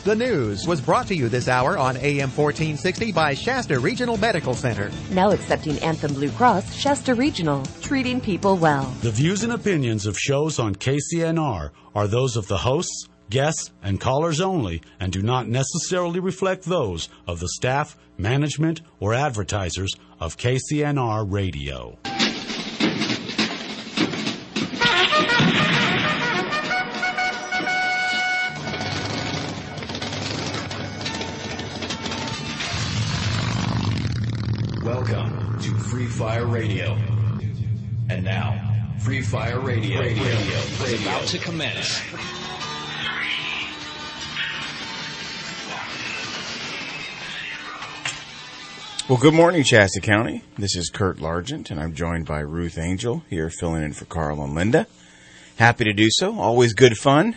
The news was brought to you this hour on AM 1460 by Shasta Regional Medical Center. Now accepting Anthem Blue Cross, Shasta Regional, treating people well. The views and opinions of shows on KCNR are those of the hosts, guests, and callers only and do not necessarily reflect those of the staff, management, or advertisers of KCNR Radio. Welcome to Free Fire Radio. And now, Free Fire Radio is about to commence. Well, good morning, Shasta County. This is Kurt Largent, and I'm joined by Ruth Angel here filling in for Carl and Linda. Happy to do so. Always good fun.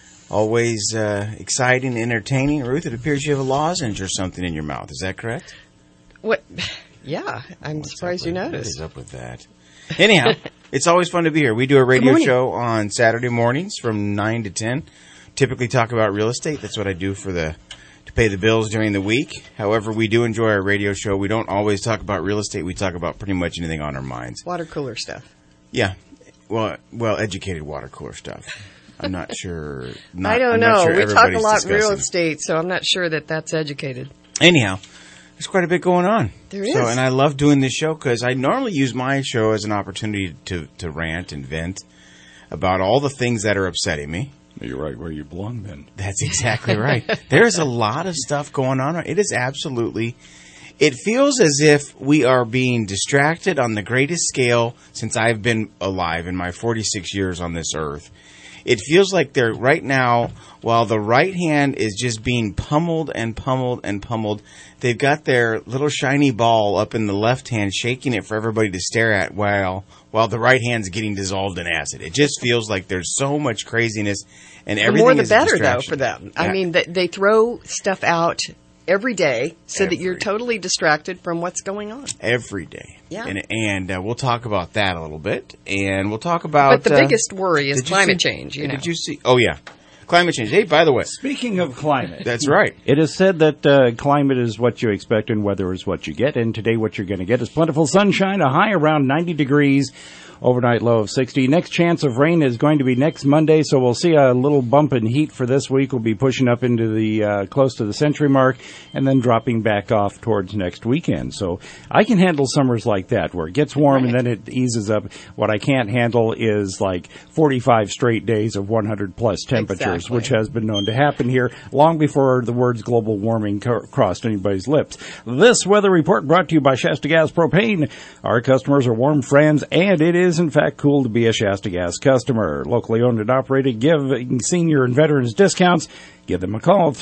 Always exciting, entertaining. Ruth, it appears you have a lozenge or something in your mouth. Is that correct? What? Yeah, I'm surprised you noticed. What is up with that? Anyhow, it's always fun to be here. We do a radio show on Saturday mornings from 9 to 10. Typically talk about real estate. That's what I do to pay the bills during the week. However, we do enjoy our radio show. We don't always talk about real estate. We talk about pretty much anything on our minds. Water cooler stuff. Yeah. Well, educated water cooler stuff. I'm not sure. I don't know. We talk a lot real estate, so I'm not sure that that's educated. Anyhow. There's quite a bit going on. There is. And I love doing this show because I normally use my show as an opportunity to rant and vent about all the things that are upsetting me. You're right where you belong, then. That's exactly right. There's a lot of stuff going on. It is absolutely... It feels as if we are being distracted on the greatest scale since I've been alive in my 46 years on this earth. It feels like they're right now, while the right hand is just being pummeled and pummeled and pummeled, they've got their little shiny ball up in the left hand, shaking it for everybody to stare at while the right hand's getting dissolved in acid. It just feels like there's so much craziness and everything. The more the is better, a though, for them. I mean, they throw stuff out every day so that you're totally distracted from what's going on. Every day. Yeah. And we'll talk about that a little bit. And we'll talk about... But the biggest worry is climate change. Did you see... Oh, yeah. Climate change. Hey, by the way... Speaking of climate... That's right. It is said that climate is what you expect and weather is what you get. And today what you're going to get is plentiful sunshine, a high around 90 degrees. Overnight low of 60. Next chance of rain is going to be next Monday, so we'll see a little bump in heat for this week. We'll be pushing up into the close to the century mark and then dropping back off towards next weekend. So I can handle summers like that where it gets warm and then it eases up. What I can't handle is like 45 straight days of 100-plus temperatures, which has been known to happen here long before the words global warming crossed anybody's lips. This weather report brought to you by Shasta Gas Propane. Our customers are warm friends, and it is in fact cool to be a Shasta Gas customer. Locally owned and operated, giving senior and veterans discounts. Give them a call,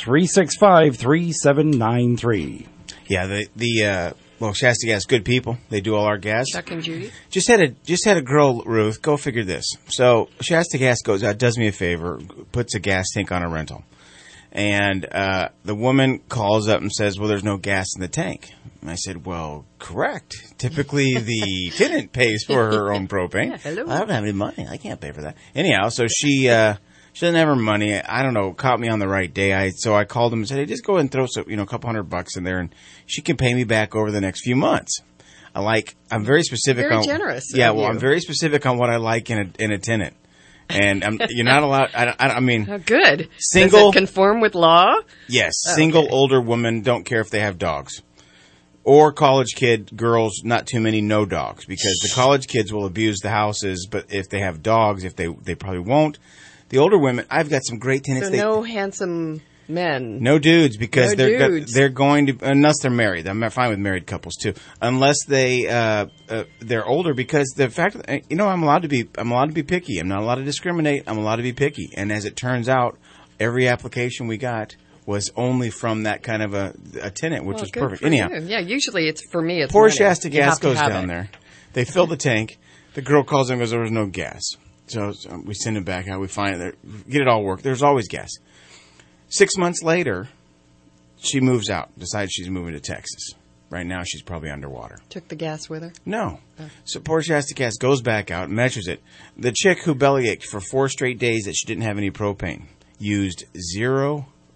365-3793. Yeah, well, Shasta Gas, good people. They do all our gas. Chuck and Judy. Just had a girl, Ruth, go figure this. So Shasta Gas goes out, does me a favor, puts a gas tank on a rental. And the woman calls up and says, well, there's no gas in the tank. And I said, well, correct. Typically, the tenant pays for her own propane. Yeah, hello. I don't have any money. I can't pay for that. Anyhow, so she doesn't have her money. I don't know, caught me on the right day. So I called him and said, hey, just go ahead and throw some, a couple $100 in there, and she can pay me back over the next few months. I'm very specific Very on... generous. Yeah, of well, you. I'm very specific on what I like in a tenant. And you're not allowed... I mean... Oh, good. Single... Does it conform with law? Yes. Single, older women don't care if they have dogs. Or college kid girls, not too many, no dogs. Because the college kids will abuse the houses, but if they have dogs, they probably won't. The older women, I've got some great tenants. So no handsome men. No dudes, because they're going to, unless they're married. I'm fine with married couples too. Unless they're older, because the fact, I'm allowed to be picky. I'm not allowed to discriminate. I'm allowed to be picky. And as it turns out, every application we got was only from that kind of a tenant, which was perfect. Anyhow, yeah, usually it's for me. It's poor money. Shasta Gas goes down it. there. They fill the tank. The girl calls in and goes, there was no gas. So we send it back out. We find it. Get it all worked. There's always gas. 6 months later, she moves out. Decides she's moving to Texas. Right now, she's probably underwater. Took the gas with her? No. Oh. So poor Shasta Gas goes back out, measures it. The chick who bellyached for 4 straight days that she didn't have any propane used 0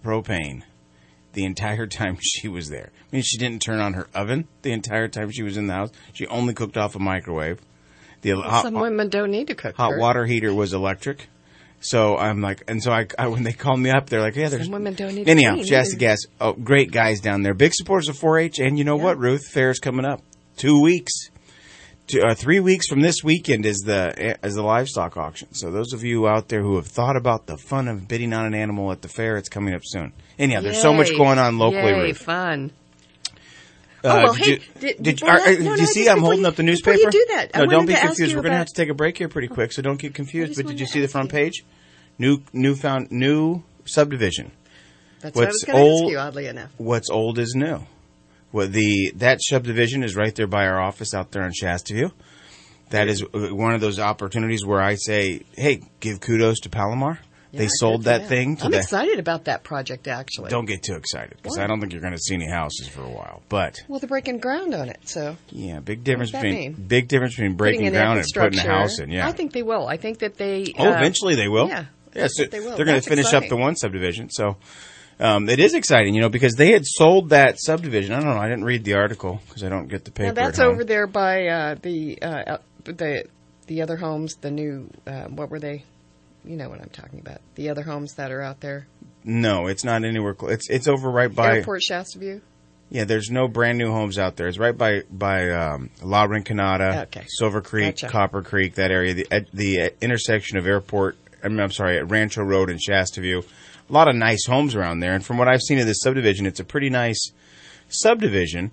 propane the entire time she was there. I mean, she didn't turn on her oven the entire time she was in the house. She only cooked off a microwave. Some women don't need to cook. Hot water heater was electric. So I'm like, and so I when they called me up, they're like, yeah, there's some women don't need. Anyhow, Shasta Gas, great guys down there, big supporters of 4-H, and you know what, Ruth, fair's coming up, 2 weeks, 3 weeks from this weekend is the livestock auction. So those of you out there who have thought about the fun of bidding on an animal at the fair, it's coming up soon. Anyhow, there's so much going on locally, Ruth. Fun. Did you see I'm holding up the newspaper? Before you do that, no, don't be confused. We're going to have to take a break here pretty quick, so don't get confused. But did you see the front page? New subdivision. That's what I was going to ask you, oddly enough. What's old is new. That subdivision is right there by our office out there on Shasta View. That is one of those opportunities where I say, hey, give kudos to Palomar. They sold that thing. I'm excited about that project, actually. Don't get too excited, because I don't think you're going to see any houses for a while. But they're breaking ground on it, so yeah, big difference between breaking ground and putting a house in. Yeah, I think they will. I think that they. Eventually they will. Yeah, so they will. They're going to finish up the one subdivision. So it is exciting, because they had sold that subdivision. I don't know. I didn't read the article because I don't get the paper. Now that's over there by the other homes. The new what were they? You know what I'm talking about. The other homes that are out there. No, it's not anywhere close. It's over right by Airport Shasta View. Yeah, there's no brand new homes out there. It's right by La Rinconada, Silver Creek, Copper Creek, that area. The intersection of Airport. At Rancho Road and Shasta View. A lot of nice homes around there. And from what I've seen of this subdivision, it's a pretty nice subdivision.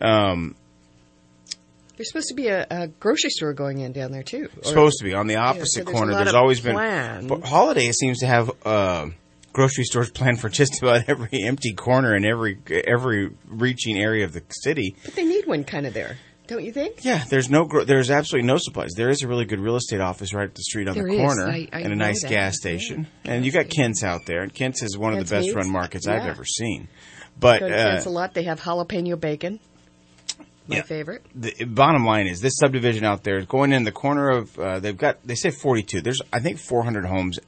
There's supposed to be a grocery store going in down there, too. Supposed to be. On the opposite corner. There's always been. But Holiday seems to have grocery stores planned for just about every empty corner in every reaching area of the city. But they need one kind of there, don't you think? Yeah, there's absolutely no supplies. There is a really good real estate office right up the street on the corner and a nice gas station. Yeah. And you got Kent's out there. And Kent's is one of the best run markets I've ever seen. But go to Kent's a lot. They have jalapeno bacon. My favorite. The bottom line is this subdivision out there is going in the corner of, they say 42. There's, I think, 400 homes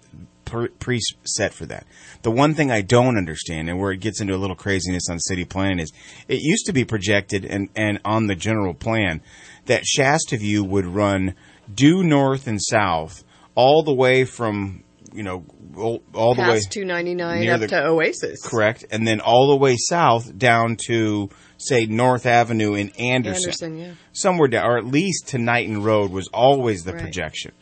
pre-set for that. The one thing I don't understand, and where it gets into a little craziness on city plan, is it used to be projected and on the general plan that Shasta View would run due north and south all the way from, all the way past 299 up to Oasis. Correct. And then all the way south down to, say, North Avenue in Anderson. Yeah. Somewhere down, or at least to Knighton Road was always the projection.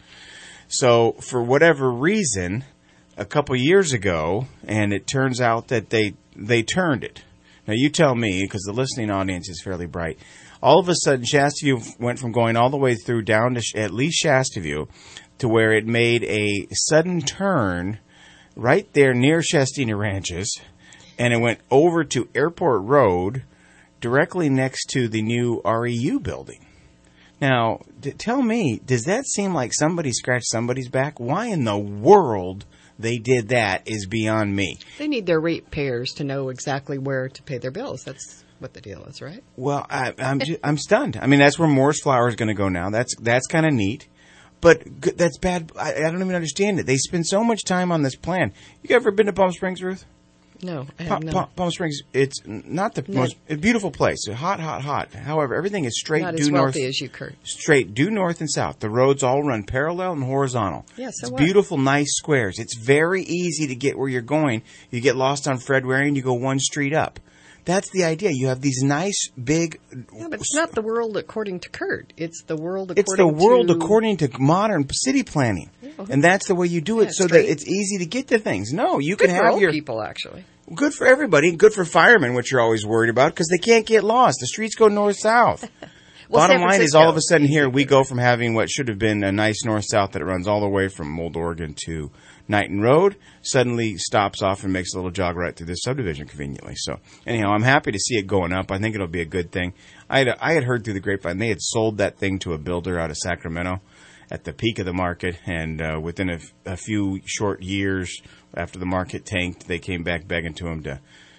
So for whatever reason, a couple years ago, and it turns out that they turned it. Now you tell me, because the listening audience is fairly bright. All of a sudden, Shasta View went from going all the way through down to at least Shasta View to where it made a sudden turn right there near Shastina Ranches, and it went over to Airport Road, directly next to the new REU building. Now, tell me, does that seem like somebody scratched somebody's back? Why in the world they did that is beyond me. They need their ratepayers to know exactly where to pay their bills. That's what the deal is, right? Well, I'm stunned. I mean, that's where Moore's Flour is going to go now. That's kind of neat. But that's bad. I don't even understand it. They spend so much time on this plan. You ever been to Palm Springs, Ruth? No, I have not. Palm Springs, it's not the most beautiful place. Hot. However, everything is straight not due as north. Wealthy as you, Kurt. Straight due north and south. The roads all run parallel and horizontal. Yeah, so it's what? Beautiful, nice squares. It's very easy to get where you're going. You get lost on Fred Waring, you go one street up. That's the idea. You have these nice, big... Yeah, but it's not the world according to Kurt. It's the world according to modern city planning. Yeah. And that's the way you do it so that it's easy to get to things. No, you good can for have old your... people, actually. Good for everybody. Good for firemen, which you're always worried about, because they can't get lost. The streets go north-south. Well, Bottom line is, all of a sudden here, we go from having what should have been a nice north-south that runs all the way from Mold, Oregon to Knighton Road, suddenly stops off and makes a little jog right through this subdivision conveniently. So, anyhow, I'm happy to see it going up. I think it'll be a good thing. I had heard through the grapevine they had sold that thing to a builder out of Sacramento at the peak of the market, and within a few short years after the market tanked, they came back begging to him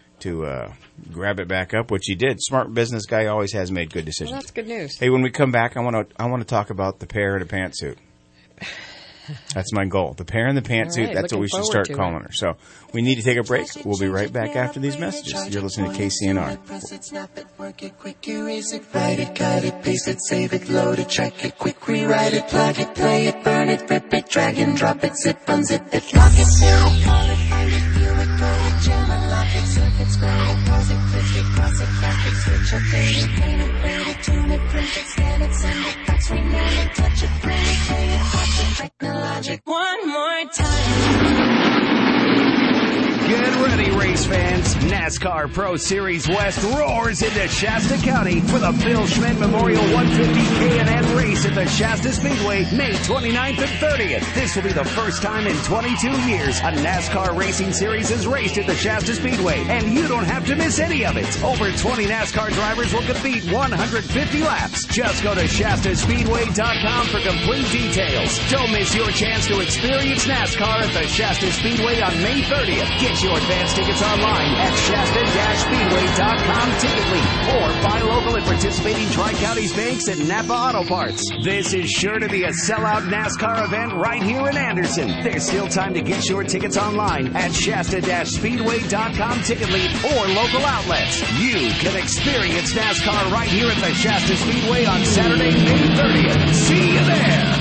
to grab it back up, which he did. Smart business guy, always has made good decisions. Well, that's good news. Hey, when we come back, I want to talk about the pear in a pantsuit. That's my goal. The Pear in the Pantsuit, right, that's what we should looking start forward to calling her. So we need to take a break. We'll be right back after these messages. You're listening to KCNR. Press it, snap it, work it, quick erase it, write it, cut it, paste it, save it, load it, check it, quick rewrite it, plug it, play it, burn it, rip it, drag and drop it, zip, unzip it, lock it, seal it, call it, find it, view it, code it, jam it, lock it, surf it, scroll it, pause it, click it, cross it, crack it, switch, update it, paint it, rate it, tune it, print it, scan it, send it, fax, rename it, touch it, print it, play it, watch it, technologic. One more time. Get ready, race fans. NASCAR Pro Series West roars into Shasta County for the Bill Schmidt Memorial 150 K&N race at the Shasta Speedway, May 29th and 30th. This will be the first time in 22 years a NASCAR racing series is raced at the Shasta Speedway, and you don't have to miss any of it. Over 20 NASCAR drivers will compete 150 laps. Just go to ShastaSpeedway.com for complete details. Don't miss your chance to experience NASCAR at the Shasta Speedway on May 30th. Get your advance tickets online at Shasta-Speedway.com ticket lead or buy local at participating Tri-Counties banks and Napa Auto Parts. This is sure to be a sellout NASCAR event right here in Anderson. There's still time to get your tickets online at Shasta-Speedway.com ticket lead or local outlets. You can experience NASCAR right here at the Shasta Speedway on Saturday, May 30th. See you there.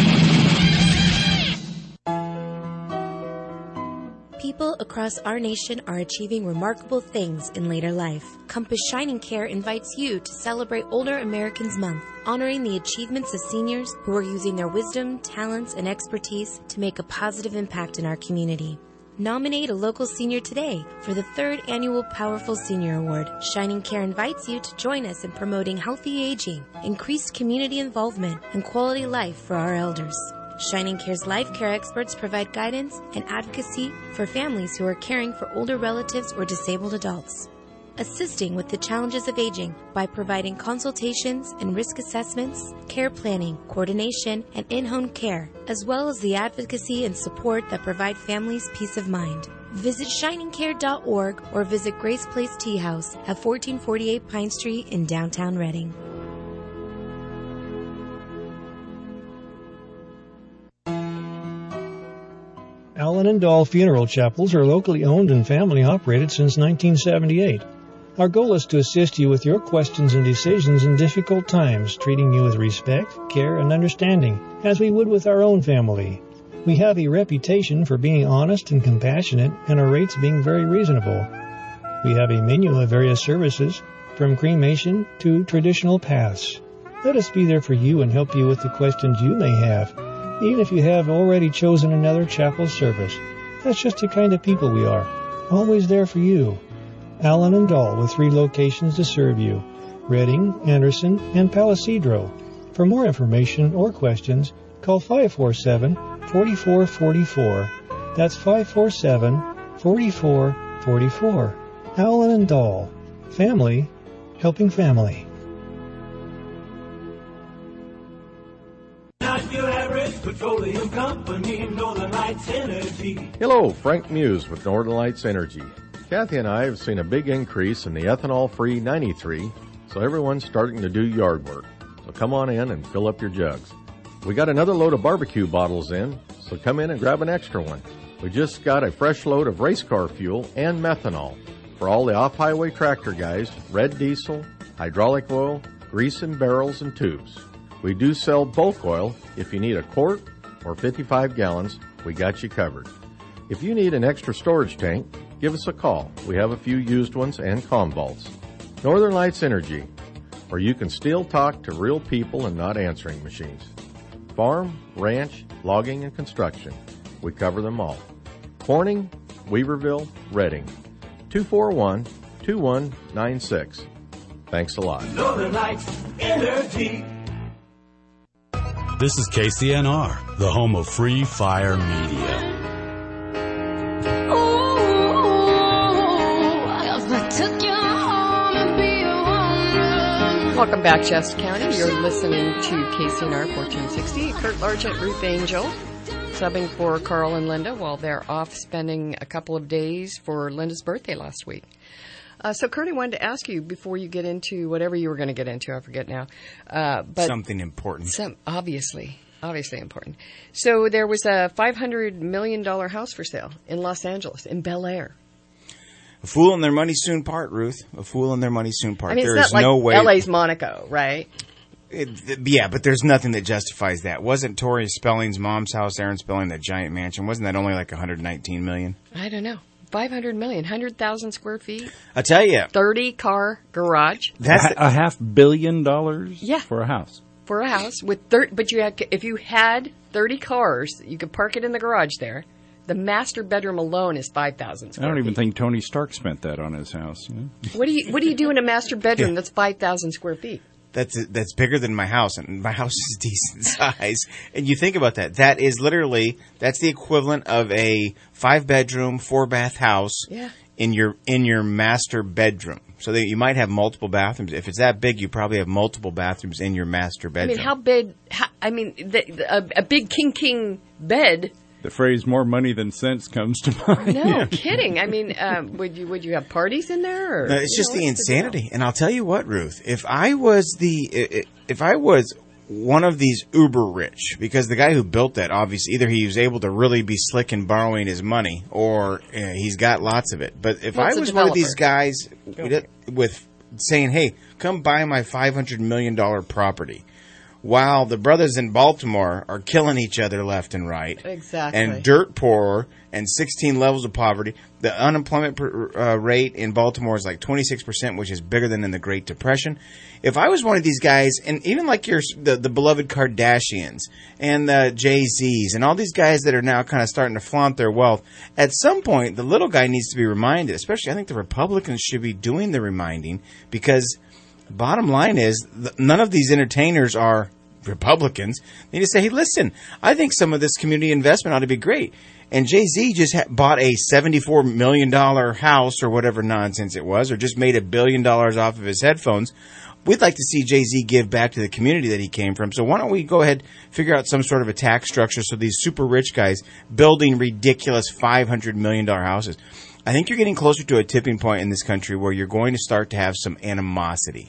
People across our nation are achieving remarkable things in later life. Compass Shining Care invites you to celebrate Older Americans Month, honoring the achievements of seniors who are using their wisdom, talents, and expertise to make a positive impact in our community. Nominate a local senior today for the 3rd Annual Powerful Senior Award. Shining Care invites you to join us in promoting healthy aging, increased community involvement, and quality life for our elders. Shining Care's life care experts provide guidance and advocacy for families who are caring for older relatives or disabled adults, assisting with the challenges of aging by providing consultations and risk assessments, care planning, coordination, and in-home care, as well as the advocacy and support that provide families peace of mind. Visit shiningcare.org or visit Grace Place Tea House at 1448 Pine Street in downtown Reading. Allen and Dahl Funeral Chapels are locally owned and family operated since 1978. Our goal is to assist you with your questions and decisions in difficult times, treating you with respect, care, and understanding, as we would with our own family. We have a reputation for being honest and compassionate, and our rates being very reasonable. We have a menu of various services, from cremation to traditional paths. Let us be there for you and help you with the questions you may have, even if you have already chosen another chapel service. That's just the kind of people we are, always there for you. Allen and Dahl, with 3 locations to serve you: Reading, Anderson, and Palisadro. For more information or questions, call 547-4444. That's 547-4444. Allen and Dahl. Family helping family. Not your average petroleum company, Northern Lights Energy. Hello, Frank Muse with Northern Lights Energy. Kathy and I have seen a big increase in the ethanol-free 93, so everyone's starting to do yard work. So come on in and fill up your jugs. We got another load of barbecue bottles in, so come in and grab an extra one. We just got a fresh load of race car fuel and methanol for all the off-highway tractor guys, red diesel, hydraulic oil, grease in barrels and tubes. We do sell bulk oil. If you need a quart or 55 gallons, we got you covered. If you need an extra storage tank, give us a call. We have a few used ones and comm vaults. Northern Lights Energy, where you can still talk to real people and not answering machines. Farm, ranch, logging, and construction. We cover them all. Corning, Weaverville, Reading. 241-2196. Thanks a lot. Northern Lights Energy. This is KCNR, the home of Free Fire Media. Welcome back, Shasta County. You're listening to KCNR 1460. Kurt Largent, Ruth Angel, subbing for Carl and Linda while they're off spending a couple of days for Linda's birthday last week. So, Kurt, I wanted to ask you before you get into whatever you were going to get into. I forget now. But something important. Obviously. Obviously important. So there was a $500 million house for sale in Los Angeles, in Bel Air. A fool and their money soon part, Ruth. A fool and their money soon part. I mean, there it's is not no like way. LA's Monaco, right? Yeah, but there's nothing that justifies that. Wasn't Tori Spelling's mom's house, Aaron Spelling, that giant mansion? Wasn't that only like $119 million? I don't know. $500 million, 100,000 square feet. I tell you, 30-car garage. That's a $500 million Yeah. for a house. For a house with but if you had 30 cars, you could park it in the garage there. The master bedroom alone is 5,000 square I don't even feet. think Tony Stark spent that on his house. What do you do in a master bedroom that's 5,000 square feet? That's bigger than my house, and my house is decent size. And you think about that. That is literally, that's the equivalent of a 5-bedroom, 4-bath house in your master bedroom. So that you might have multiple bathrooms. If it's that big, you probably have multiple bathrooms in your master bedroom. I mean, how big? A big king bed. The phrase "more money than sense" comes to mind. No kidding. I mean, would you have parties in there? Or, No, it's just the insanity. And I'll tell you what, Ruth, if I was one of these uber rich, because the guy who built that, obviously, either he was able to really be slick in borrowing his money, or he's got lots of it. But if I was one of these guys with saying, "Hey, come buy my $500 million property," while the brothers in Baltimore are killing each other left and right, exactly, and dirt poor, and 16 levels of poverty. The unemployment rate in Baltimore is like 26%, which is bigger than in the Great Depression. If I was one of these guys, and even like the beloved Kardashians and the Jay-Z's and all these guys that are now kind of starting to flaunt their wealth, at some point the little guy needs to be reminded. Especially, I think the Republicans should be doing the reminding, because bottom line is none of these entertainers are Republicans. They need to say, "Hey, listen, I think some of this community investment ought to be great." And Jay-Z just bought a $74 million house or whatever nonsense it was, or just made $1 billion off of his headphones. We'd like to see Jay-Z give back to the community that he came from. So why don't we go ahead, figure out some sort of a tax structure so these super rich guys building ridiculous $500 million houses. I think you're getting closer to a tipping point in this country where you're going to start to have some animosity.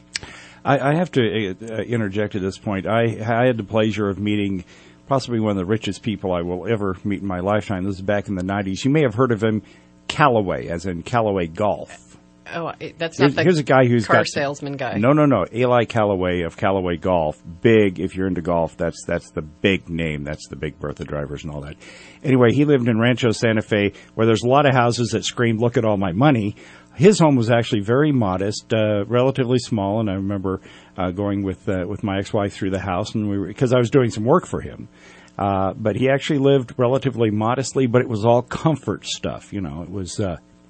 I have to interject at this point. I had the pleasure of meeting possibly one of the richest people I will ever meet in my lifetime. This is back in the 90s. You may have heard of him, Callaway, as in Callaway Golf. Oh, that's not here's a guy who's car got, salesman guy. No. Eli Callaway of Callaway Golf. Big, if you're into golf, that's the big name. That's the big Bertha drivers and all that. Anyway, he lived in Rancho Santa Fe, where there's a lot of houses that scream, "Look at all my money." His home was actually very modest, relatively small, and I remember going with my ex-wife through the house, and because I was doing some work for him. But he actually lived relatively modestly, but it was all comfort stuff. You know, it was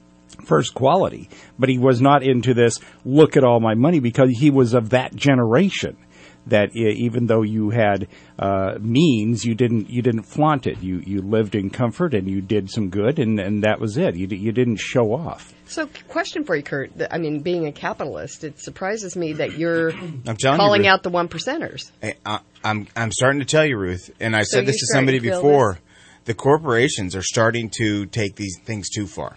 first quality. But he was not into this, "Look at all my money," because he was of that generation. That even though you had means, you didn't flaunt it. You lived in comfort and you did some good, and that was it. You didn't show off. So, question for you, Kurt. I mean, being a capitalist, it surprises me that you're I'm telling calling you, Ruth, out the one percenters. I'm starting to tell you, Ruth, and I said this to somebody before. The corporations are starting to take these things too far.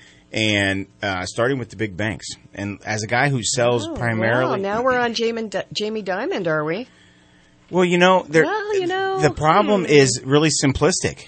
And starting with the big banks. And as a guy who sells primarily... Wow, now we're on Jamie Dimon, are we? Well, the problem is really simplistic.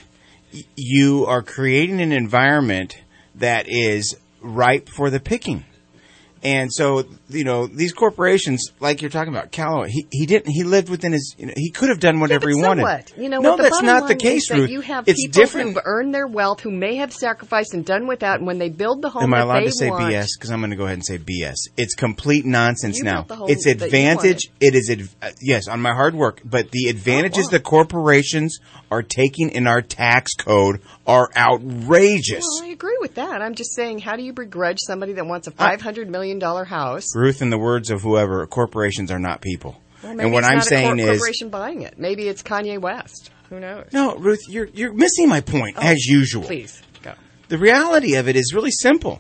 You are creating an environment that is ripe for the picking. And so, these corporations, like you're talking about, Callaway, he lived within his, he could have done whatever he wanted. What? No, that's not the case, Ruth. You have it's people different. who've earned their wealth, who may have sacrificed and done without, and when they build the home Am I allowed that to say want, BS? Because I'm going to go ahead and say BS. It's complete nonsense you now. built the home It's that you advantage. It is, yes, on my hard work. But the advantages the corporations are taking in our tax code are outrageous. Well, I agree with that. I'm just saying, how do you begrudge somebody that wants a $500 million house? Ruth, in the words of whoever, corporations are not people. Well, maybe and what it's I'm not saying a is, corporation buying it. Maybe it's Kanye West. Who knows? No, Ruth, you're missing my point as usual. Please go. The reality of it is really simple.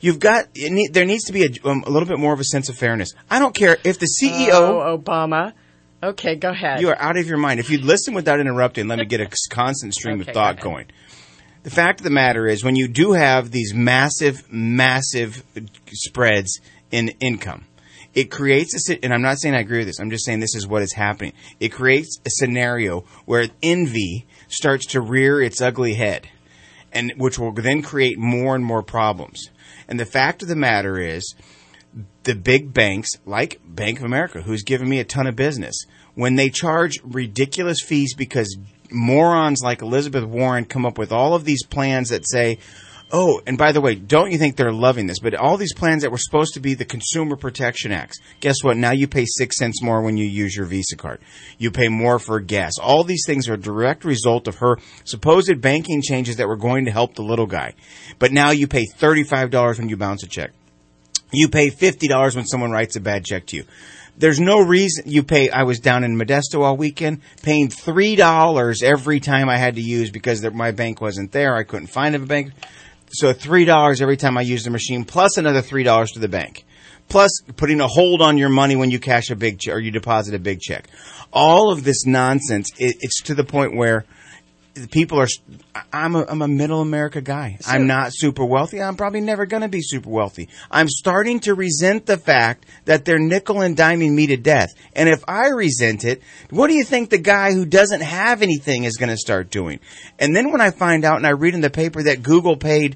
There needs to be a little bit more of a sense of fairness. I don't care if the CEO... Oh, Obama. Okay, go ahead. You are out of your mind. If you'd listen without interrupting, let me get a constant stream of thought going. The fact of the matter is, when you do have these massive, massive spreads in income, It creates and I'm not saying I agree with this, I'm just saying this is what is happening. It creates a scenario where envy starts to rear its ugly head, and which will then create more and more problems. And the fact of the matter is, the big banks, like Bank of America, who's given me a ton of business, when they charge ridiculous fees because morons like Elizabeth Warren come up with all of these plans that say, oh, and by the way, don't you think they're loving this? But all these plans that were supposed to be the Consumer Protection Acts, guess what? Now you pay 6 cents more when you use your Visa card. You pay more for gas. All these things are a direct result of her supposed banking changes that were going to help the little guy. But now you pay $35 when you bounce a check. You pay $50 when someone writes a bad check to you. There's no reason you pay. I was down in Modesto all weekend, paying $3 every time I had to use because my bank wasn't there. I couldn't find a bank. So $3 every time I use the machine, plus another $3 to the bank, plus putting a hold on your money when you cash a big check or you deposit a big check. All of this nonsense, it's to the point where people are. I'm a middle America guy. So, I'm not super wealthy. I'm probably never going to be super wealthy. I'm starting to resent the fact that they're nickel and diming me to death. And if I resent it, what do you think the guy who doesn't have anything is going to start doing? And then when I find out and I read in the paper that Google paid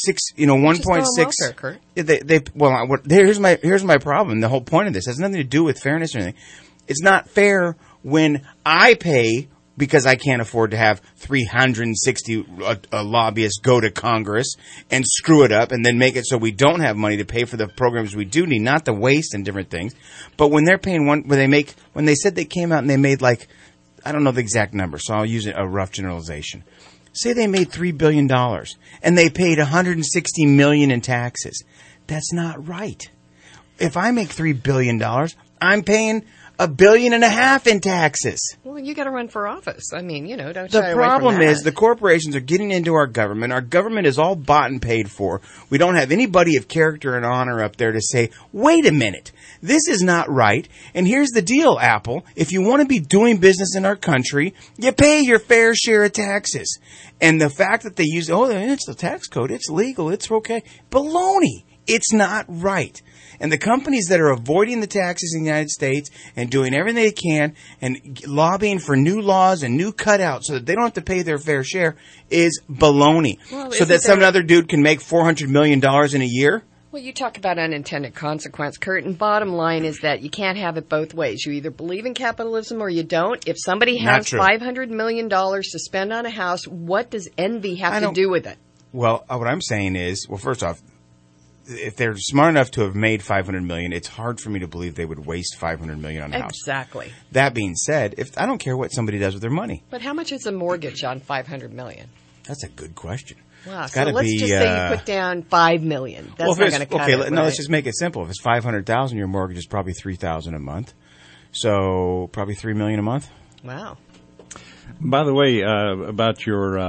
1.6. Here's my problem. The whole point of this has nothing to do with fairness or anything. It's not fair when I pay because I can't afford to have 360 lobbyists go to Congress and screw it up and then make it so we don't have money to pay for the programs we do need, not the waste and different things. But when they're paying when they said they came out and they made I don't know the exact number, so I'll use a rough generalization. Say they made $3 billion and they paid $160 million in taxes. That's not right. If I make $3 billion, I'm paying $1.5 billion in taxes. Well, you got to run for office. I mean, don't shy away from that. The problem is the corporations are getting into our government. Our government is all bought and paid for. We don't have anybody of character and honor up there to say, wait a minute, this is not right. And here's the deal, Apple. If you want to be doing business in our country, you pay your fair share of taxes. And the fact that they use, it's the tax code, it's legal, it's okay. Baloney. It's not right. And the companies that are avoiding the taxes in the United States and doing everything they can and lobbying for new laws and new cutouts so that they don't have to pay their fair share is baloney. Well, so that some other dude can make $400 million in a year? Well, you talk about unintended consequence, Kurt, and bottom line is that you can't have it both ways. You either believe in capitalism or you don't. If somebody has $500 million to spend on a house, what does envy have to do with it? Well, what I'm saying is, first off, if they're smart enough to have made $500 million, it's hard for me to believe they would waste $500 million on a house. Exactly. That being said, I don't care what somebody does with their money. But how much is a mortgage on $500 million? That's a good question. Wow. So let's just say you put down $5 million. That's not going to cut it, right? No, let's just make it simple. If it's $500,000, your mortgage is probably $3,000 a month. So probably $3 million a month. Wow. By the way, about your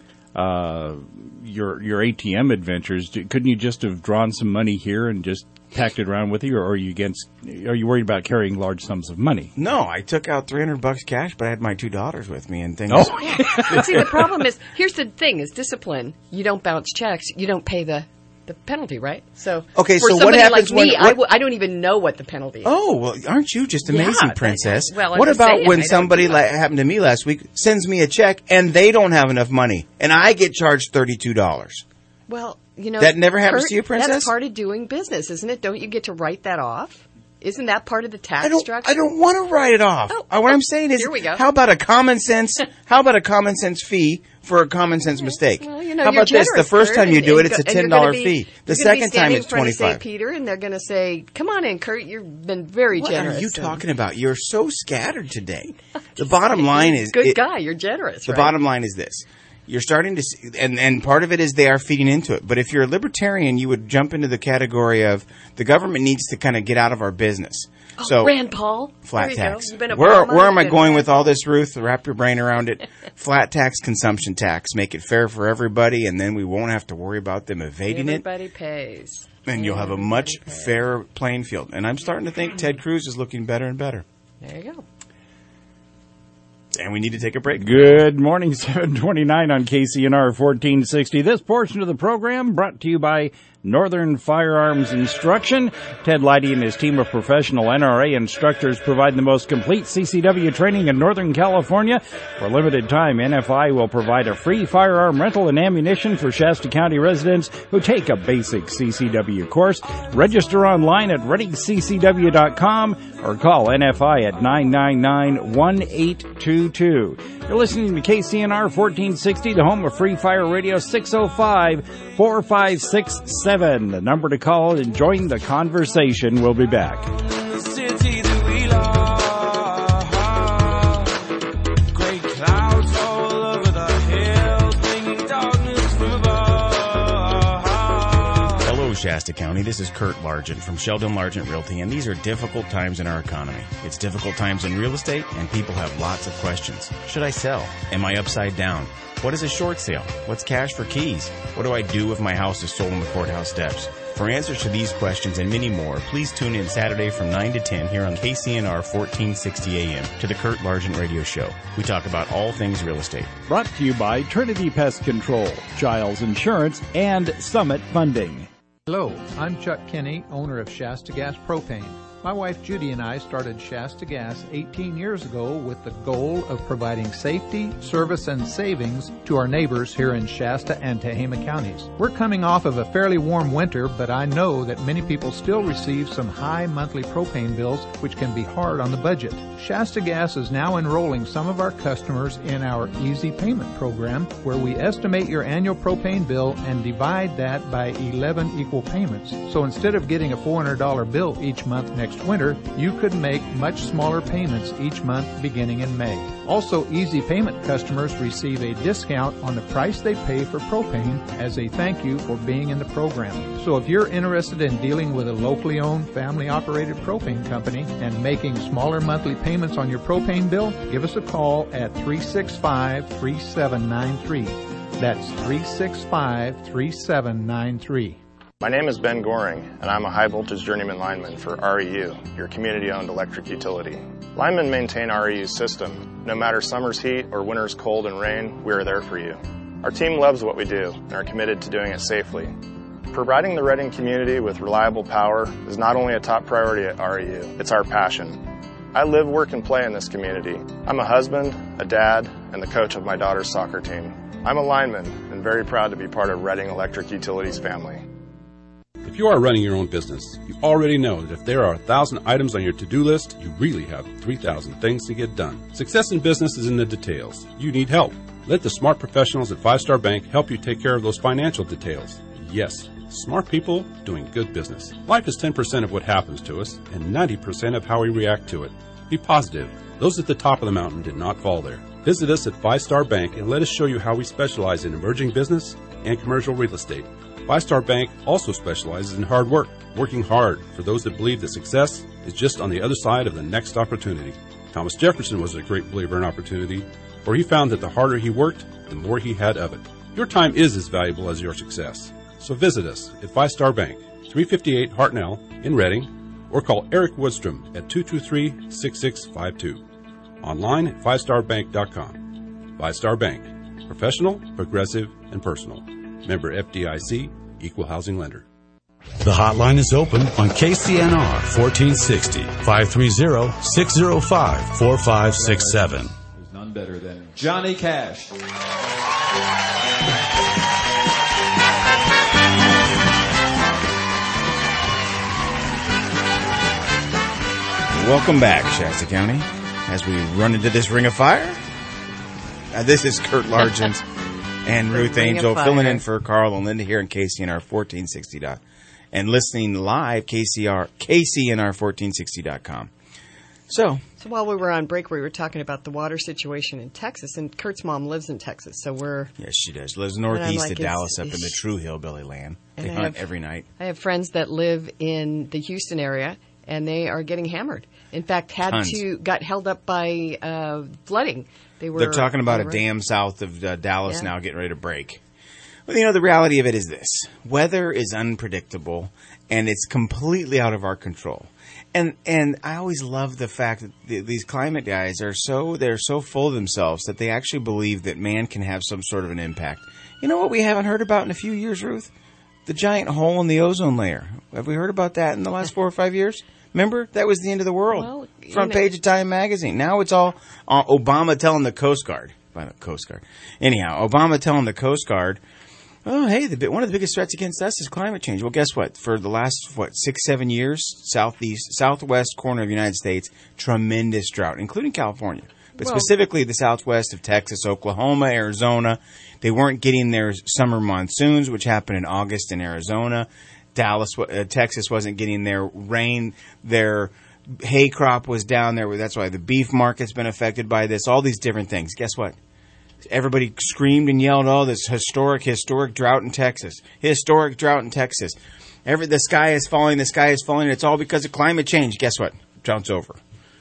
ATM adventures, couldn't you just have drawn some money here and just packed it around with you, or are you worried about carrying large sums of money? No, I took out $300 cash, but I had my 2 daughters with me and things. Oh. See, the problem is, here's the thing, is discipline. You don't bounce checks, you don't pay the penalty, right? So, okay, for so somebody what happens like me, when I don't even know what the penalty is. Oh, well, aren't you just amazing, Princess? Well, what about when somebody happened to me last week, sends me a check and they don't have enough money and I get charged $32? Well, that never happens to you, Princess? That's part of doing business, isn't it? Don't you get to write that off? Isn't that part of the tax structure? I don't want to write it off. What I'm saying is, here we go. How about a common sense fee for a common sense mistake? Well, how about this? The first time you do it, it's a $10 fee. The second time, it's $25. Peter, and they're going to say, "Come on in, Kurt. You've been very generous." What are you talking about? You're so scattered today. The bottom line is, good guy. You're generous. The bottom line is this. You're starting to see, and part of it is they are feeding into it. But if you're a libertarian, you would jump into the category of the government needs to kind of get out of our business. So Rand Paul, flat tax. Where am I going with all this, Ruth? Wrap your brain around it. Flat tax, consumption tax, make it fair for everybody, and then we won't have to worry about them evading Everybody pays. And you'll have a much fairer playing field. And I'm starting to think Ted Cruz is looking better and better. There you go. And we need to take a break. Good morning, 729 on KCNR 1460. This portion of the program brought to you by Northern Firearms Instruction. Ted Leidy and his team of professional NRA instructors provide the most complete CCW training in Northern California. For a limited time, NFI will provide a free firearm rental and ammunition for Shasta County residents who take a basic CCW course. Register online at readyccw.com or call NFI at 999-1822. You're listening to KCNR 1460, the home of Free Fire Radio, 605-4567. The number to call and join the conversation. We'll be back. Shasta County. This is Kurt Largent from Sheldon Largent Realty, and these are difficult times in our economy. It's difficult times in real estate, and people have lots of questions. Should I sell? Am I upside down? What is a short sale? What's cash for keys? What do I do if my house is sold on the courthouse steps? For answers to these questions and many more, please tune in Saturday from 9 to 10 here on KCNR 1460 AM to the Kurt Largent Radio Show. We talk about all things real estate. Brought to you by Trinity Pest Control, Giles Insurance, and Summit Funding. Hello, I'm Chuck Kinney, owner of Shasta Gas Propane. My wife Judy and I started Shasta Gas 18 years ago with the goal of providing safety, service, and savings to our neighbors here in Shasta and Tehama counties. We're coming off of a fairly warm winter, but I know that many people still receive some high monthly propane bills, which can be hard on the budget. Shasta Gas is now enrolling some of our customers in our Easy Payment program, where we estimate your annual propane bill and divide that by 11 equal payments. So instead of getting a $400 bill each month next winter, you could make much smaller payments each month beginning in May. Also, Easy Payment customers receive a discount on the price they pay for propane as a thank you for being in the program. So if you're interested in dealing with a locally owned, family-operated propane company and making smaller monthly payments on your propane bill, give us a call at 365-3793. That's 365-3793. My name is Ben Goring, and I'm a high-voltage journeyman lineman for REU, your community-owned electric utility. Linemen maintain REU's system. No matter summer's heat or winter's cold and rain, we are there for you. Our team loves what we do and are committed to doing it safely. Providing the Reading community with reliable power is not only a top priority at REU, it's our passion. I live, work, and play in this community. I'm a husband, a dad, and the coach of my daughter's soccer team. I'm a lineman and very proud to be part of Reading Electric Utilities family. If you are running your own business, you already know that if there are 1,000 items on your to-do list, you really have 3,000 things to get done. Success in business is in the details. You need help. Let the smart professionals at 5 Star Bank help you take care of those financial details. Yes, smart people doing good business. Life is 10% of what happens to us and 90% of how we react to it. Be positive. Those at the top of the mountain did not fall there. Visit us at 5 Star Bank and let us show you how we specialize in emerging business and commercial real estate. 5 Star Bank also specializes in hard work, working hard for those that believe that success is just on the other side of the next opportunity. Thomas Jefferson was a great believer in opportunity, for he found that the harder he worked, the more he had of it. Your time is as valuable as your success. So visit us at 5 Star Bank, 358 Hartnell in Reading, or call Eric Woodstrom at 223-6652. Online at 5starbank.com. 5 Star Bank. Professional, progressive, and personal. Member FDIC, Equal Housing Lender. The hotline is open on KCNR 1460, 530-605-4567. There's none better than Johnny Cash. Welcome back, Shasta County, as we run into this ring of fire. This is Kurt Largent and Ruth Angel filling in for Carl and Linda here in KCNR 1460. And listening live, KCNR1460.com. So while we were on break, we were talking about the water situation in Texas, and Kurt's mom lives in Texas, so we're... Yes, she does. Lives northeast of Dallas, up in the true hillbilly land. They hunt every night. I have friends that live in the Houston area, and they are getting hammered. In fact, got held up by flooding. They're talking about a dam south of Dallas now getting ready to break. Well, the reality of it is this. Weather is unpredictable, and it's completely out of our control. And I always love the fact that these climate guys they're so full of themselves that they actually believe that man can have some sort of an impact. You know what we haven't heard about in a few years, Ruth? The giant hole in the ozone layer. Have we heard about that in the last 4 or 5 years? Remember? That was the end of the world. Well, Front page of Time magazine. Now it's all Obama telling the Coast Guard. Anyhow, Obama telling the Coast Guard, oh, hey, one of the biggest threats against us is climate change. Well, guess what? For the last, 6-7 years, southwest corner of the United States, tremendous drought, including California. But specifically the southwest of Texas, Oklahoma, Arizona. They weren't getting their summer monsoons, which happened in August in Arizona. Texas wasn't getting their rain. Their hay crop was down there. That's why the beef market's been affected by this. All these different things. Guess what? Everybody screamed and yelled, oh, this historic drought in Texas. Historic drought in Texas. The sky is falling. It's all because of climate change. Guess what? Drought's over.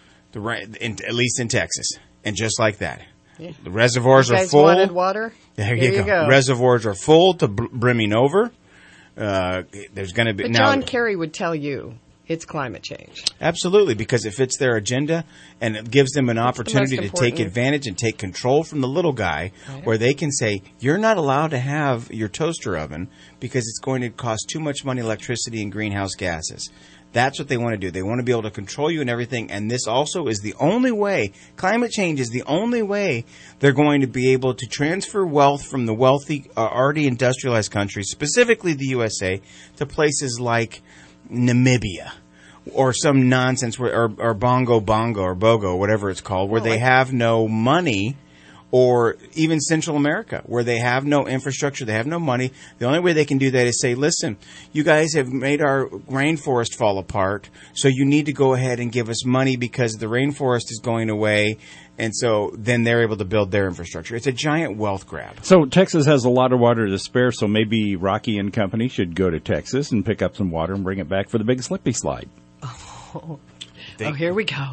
At least in Texas. And just like that. Yeah. The reservoirs are full. You guys wanted water? There you go. Reservoirs are full to brimming over. There's going to be... But John Kerry would tell you it's climate change. Absolutely, because it fits their agenda and it gives them an opportunity to take advantage and take control from the little guy, where they can say, you're not allowed to have your toaster oven because it's going to cost too much money, electricity, and greenhouse gases. That's what they want to do. They want to be able to control you and everything, and this also is the only way, climate change is the only way they're going to be able to transfer wealth from the wealthy, already industrialized countries, specifically the USA, to places like Namibia or some nonsense, or Bongo or Bogo, whatever it's called, where they have no money, or even Central America, where they have no infrastructure, they have no money. The only way they can do that is say, listen, you guys have made our rainforest fall apart, so you need to go ahead and give us money because the rainforest is going away. And so then they're able to build their infrastructure. It's a giant wealth grab. So Texas has a lot of water to spare, so maybe Rocky and Company should go to Texas and pick up some water and bring it back for the big slippy slide. Oh, here we go.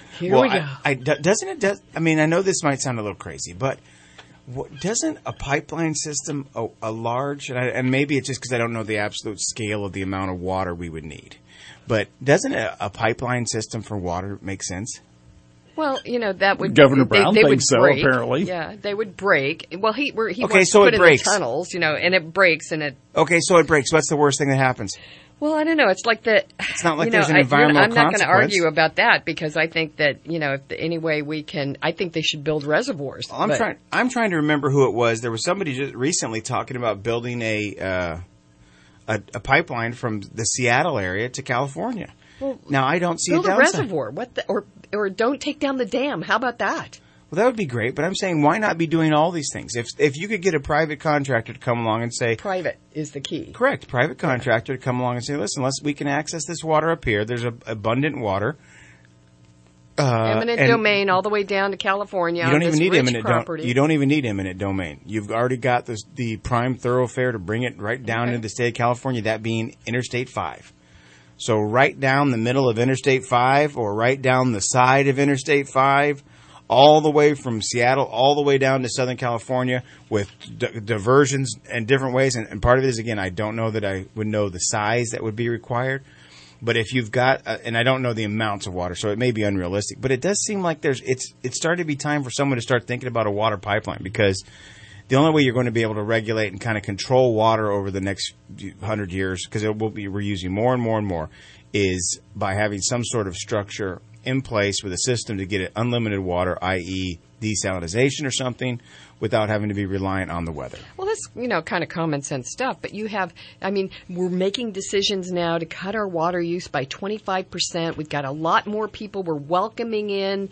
Doesn't it? I mean, I know this might sound a little crazy, but doesn't a pipeline system, a large, and maybe it's just because I don't know the absolute scale of the amount of water we would need, but doesn't a pipeline system for water make sense? Well, that would... Governor Brown they thinks so, break. Apparently. Yeah, they would break. Well, he Okay, wants so to it put in breaks. the tunnels, and it breaks, and it... Okay, so it breaks. What's the worst thing that happens? Well, I don't know. It's like the... It's not like there's an environmental I'm not going to consequence. argue about that because I think that, if any way we can... I think they should build reservoirs. Well, I'm trying to remember who it was. There was somebody just recently talking about building a pipeline from the Seattle area to California. Well, now, I don't see a downside. Build a reservoir. Or don't take down the dam. How about that? Well, that would be great, but I'm saying why not be doing all these things? If you could get a private contractor to come along and say... Private is the key. Correct. Private contractor to come along and say, listen, we can access this water up here. There's abundant water. Eminent domain all the way down to California. You don't even need property. You don't even need eminent domain. You've already got the prime thoroughfare to bring it right down into the state of California, that being Interstate 5. So right down the middle of Interstate 5 or right down the side of Interstate 5, all the way from Seattle, all the way down to Southern California with diversions and different ways. And part of it is, again, I don't know that I would know the size that would be required. But if you've got, and I don't know the amounts of water, so it may be unrealistic, but it does seem like it's starting to be time for someone to start thinking about a water pipeline, because the only way you're going to be able to regulate and kind of control water over the next 100 years, because we're using more and more and more, is by having some sort of structure in place with a system to get it unlimited water, i.e. desalination or something, without having to be reliant on the weather. Well, that's, kind of common sense stuff. But we're making decisions now to cut our water use by 25%. We've got a lot more people. We're welcoming in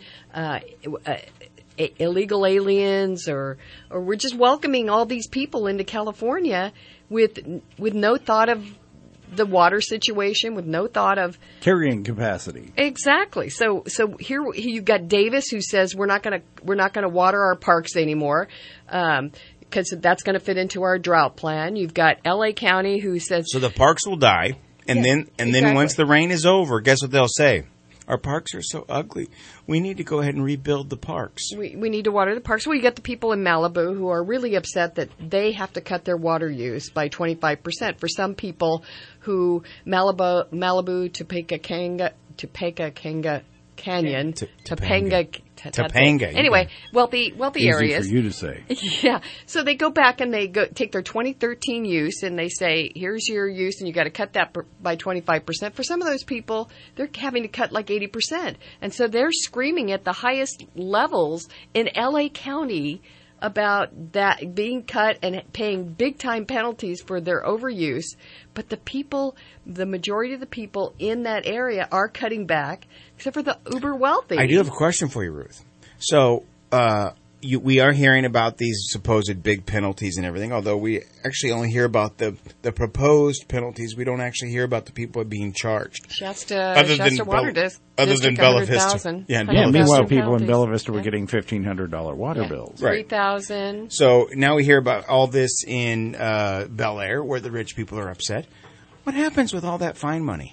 illegal aliens, or we're just welcoming all these people into California with no thought of the water situation, with no thought of carrying capacity. Exactly. So here you've got Davis, who says we're not going to water our parks anymore, because that's going to fit into our drought plan. You've got L.A. County, who says so the parks will die, and then once the rain is over, guess what they'll say? Our parks are so ugly. We need to go ahead and rebuild the parks. We need to water the parks. Well, you get the people in Malibu who are really upset that they have to cut their water use by 25%. For some people who Malibu, Topanga Canyon, Topanga. Anyway, wealthy Easy areas. for you to say. Yeah. So they go back and they take their 2013 use and they say, here's your use and you got to cut that by 25%. For some of those people, they're having to cut like 80%. And so they're screaming at the highest levels in LA County about that being cut and paying big time penalties for their overuse. But the majority of the people in that area are cutting back, except for the uber wealthy. I do have a question for you, Ruth. So, we are hearing about these supposed big penalties and everything, although we actually only hear about the proposed penalties. We don't actually hear about the people being charged. Shasta Water District, other than Bella Vista. Yeah, meanwhile, people in Bella Vista were getting $1,500 water bills. Right. $3,000. So now we hear about all this in Bel Air, where the rich people are upset. What happens with all that fine money?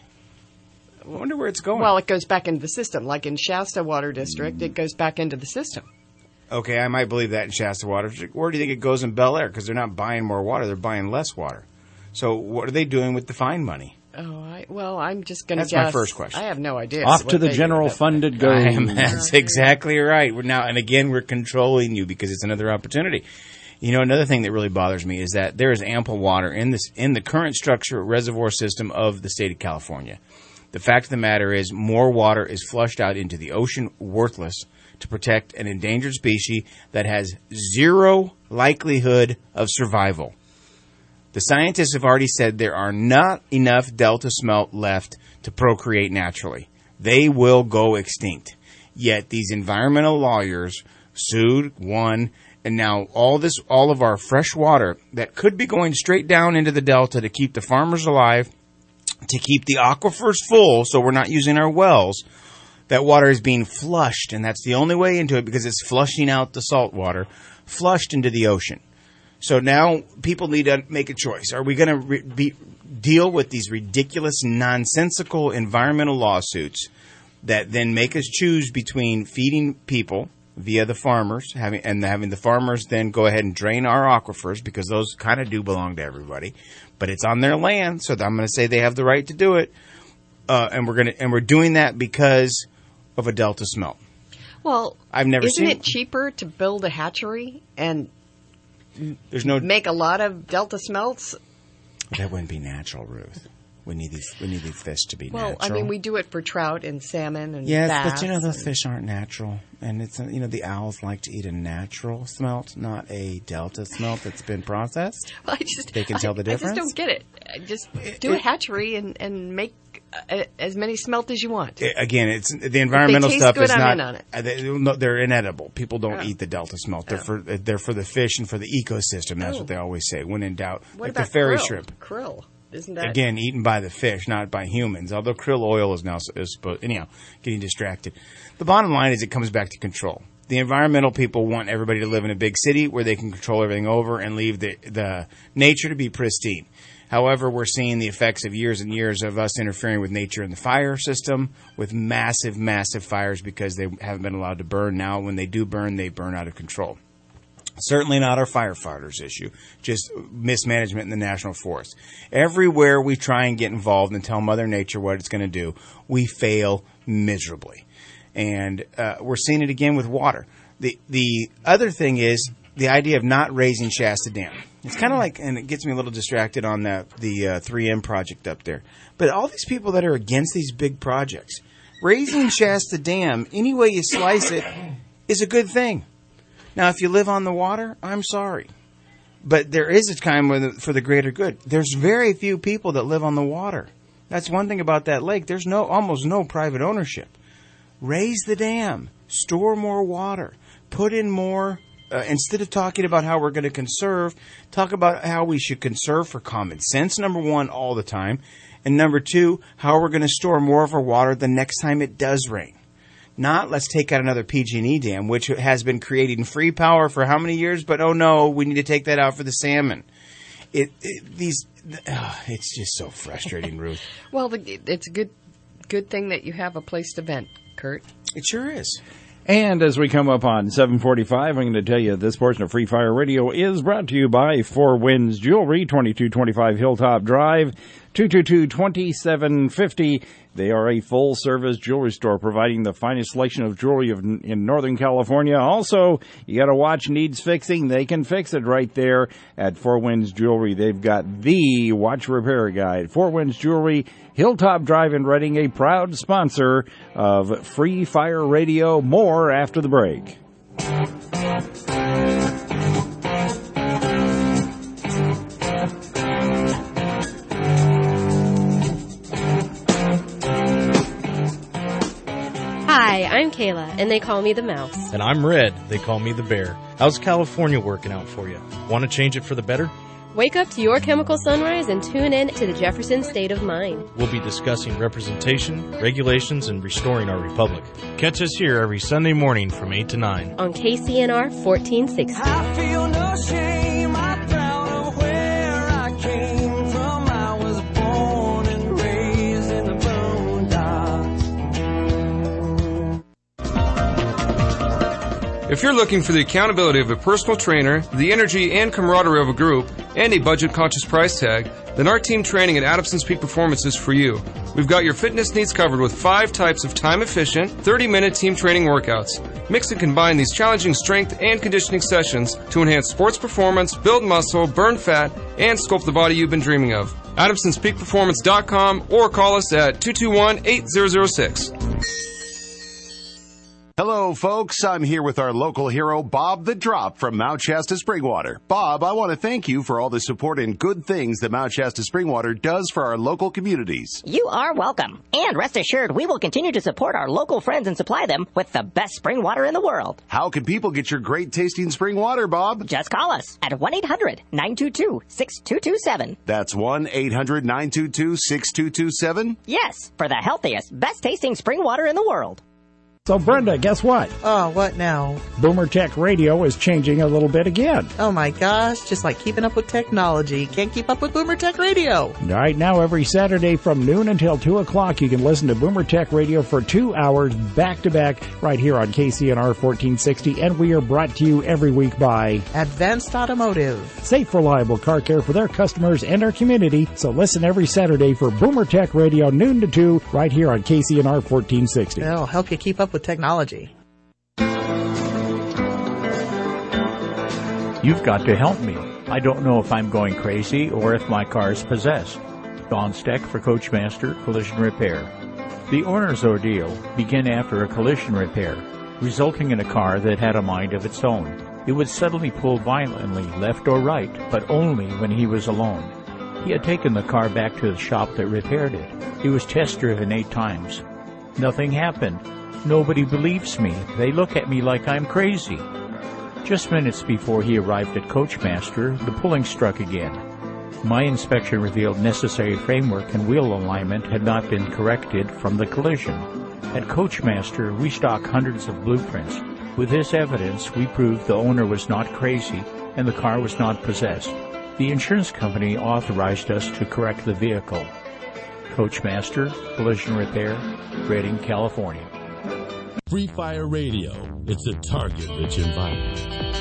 I wonder where it's going. Well, it goes back into the system. Like in Shasta Water District, it goes back into the system. Okay, I might believe that in Shasta Water District. Where do you think it goes in Bel Air? Because they're not buying more water, they're buying less water. So what are they doing with the fine money? I'm just going to guess. That's my first question. I have no idea. Off to the general fund it goes. That's exactly right. We're controlling you because it's another opportunity. You know, another thing that really bothers me is that there is ample water in the current structure reservoir system of the state of California. The fact of the matter is more water is flushed out into the ocean, worthless, to protect an endangered species that has zero likelihood of survival. The scientists have already said there are not enough delta smelt left to procreate naturally. They will go extinct. Yet these environmental lawyers sued, won, and now all of our fresh water that could be going straight down into the delta to keep the farmers alive, to keep the aquifers full so we're not using our wells, that water is being flushed, and that's the only way into it because it's flushing out the salt water, flushed into the ocean. So now people need to make a choice. Are we going to deal with these ridiculous, nonsensical environmental lawsuits that then make us choose between feeding people via the farmers, having the farmers then go ahead and drain our aquifers because those kind of do belong to everybody, but it's on their land, so I'm going to say they have the right to do it, and we're doing that because of a delta smelt. Well, isn't it cheaper to build a hatchery and make a lot of delta smelts? That wouldn't be natural, Ruth. We need these fish to be natural. Well, I mean, we do it for trout and salmon and yes, bass. but those fish aren't natural, and it's the owls like to eat a natural smelt, not a delta smelt that's been processed. Well, they can tell the difference. I just don't get it. Just do a hatchery and make as many smelt as you want. Again, it's the environmental stuff good, is I'm not. in on it. They're inedible. People don't eat the delta smelt. They're for the fish and for the ecosystem. That's what they always say. When in doubt, what like about the fairy krill? shrimp. Krill. Isn't that again eaten by the fish, not by humans? Although krill oil is now supposed. Anyhow, getting distracted. The bottom line is it comes back to control. The environmental people want everybody to live in a big city where they can control everything over and leave the nature to be pristine. However, we're seeing the effects of years and years of us interfering with nature in the fire system with massive, massive fires because they haven't been allowed to burn. Now, when they do burn, they burn out of control. Certainly not our firefighters' issue, just mismanagement in the national forest. Everywhere we try and get involved and tell Mother Nature what it's going to do, we fail miserably. And we're seeing it again with water. The other thing is the idea of not raising Shasta Dam. It's kind of like, and it gets me a little distracted on the 3M project up there. But all these people that are against these big projects, raising Shasta Dam, any way you slice it, is a good thing. Now, if you live on the water, I'm sorry. But there is a time for the greater good. There's very few people that live on the water. That's one thing about that lake. There's almost no private ownership. Raise the dam. Store more water. Put in more. Instead of talking about how we're going to conserve, talk about how we should conserve for common sense, number one, all the time. And number two, how we're going to store more of our water the next time it does rain. Not let's take out another PG&E dam, which has been creating free power for how many years? But oh no, we need to take that out for the salmon. It's just so frustrating, Ruth. Well, it's a good thing that you have a place to vent, Kurt. It sure is. And as we come up on 7:45, I'm going to tell you this portion of Free Fire Radio is brought to you by Four Winds Jewelry, 2225 Hilltop Drive. 222-2750. They are a full-service jewelry store providing the finest selection of jewelry in Northern California. Also, you got a watch needs fixing. They can fix it right there at Four Winds Jewelry. They've got the watch repair guide. Four Winds Jewelry, Hilltop Drive in Reading, a proud sponsor of Free Fire Radio. More after the break. Hi, I'm Kayla, and they call me the Mouse. And I'm Red. They call me the Bear. How's California working out for you? Want to change it for the better? Wake up to your chemical sunrise and tune in to the Jefferson State of Mind. We'll be discussing representation, regulations, and restoring our republic. Catch us here every Sunday morning from 8 to 9. On KCNR 1460. I feel no shame, I'm proud of where I came from. I was born and raised in the boondocks. If you're looking for the accountability of a personal trainer, the energy and camaraderie of a group, and a budget-conscious price tag, then our team training at Adamson's Peak Performance is for you. We've got your fitness needs covered with 5 types of time-efficient, 30-minute team training workouts. Mix and combine these challenging strength and conditioning sessions to enhance sports performance, build muscle, burn fat, and sculpt the body you've been dreaming of. AdamsonsPeakPerformance.com or call us at 221-8006. Hello, folks. I'm here with our local hero, Bob the Drop from Mount Shasta Springwater. Bob, I want to thank you for all the support and good things that Mount Shasta Springwater does for our local communities. You are welcome. And rest assured, we will continue to support our local friends and supply them with the best spring water in the world. How can people get your great tasting spring water, Bob? Just call us at 1-800-922-6227. That's 1-800-922-6227? Yes, for the healthiest, best tasting spring water in the world. So, Brenda, guess what? Oh, what now? Boomer Tech Radio is changing a little bit again. Oh my gosh, just like keeping up with technology. Can't keep up with Boomer Tech Radio. Right now, every Saturday from noon until 2 o'clock, you can listen to Boomer Tech Radio for 2 hours back-to-back right here on KCNR 1460, and we are brought to you every week by Advanced Automotive. Safe, reliable car care for their customers and our community. So listen every Saturday for Boomer Tech Radio, noon to 2, right here on KCNR 1460. It'll help you keep up with technology. You've got to help me. I don't know if I'm going crazy or if my car is possessed. Don Steck for Coachmaster Collision Repair. The owner's ordeal began after a collision repair, resulting in a car that had a mind of its own. It would suddenly pull violently left or right, but only when he was alone. He had taken the car back to the shop that repaired it. It was test-driven 8 times. Nothing happened. Nobody believes me. They look at me like I'm crazy. Just minutes before he arrived at Coachmaster, the pulling struck again. My inspection revealed necessary framework and wheel alignment had not been corrected from the collision. At Coachmaster, we stock hundreds of blueprints. With this evidence, we proved the owner was not crazy and the car was not possessed. The insurance company authorized us to correct the vehicle. Coachmaster Collision Repair, Redding, California. Free Fire Radio. It's a target-rich environment.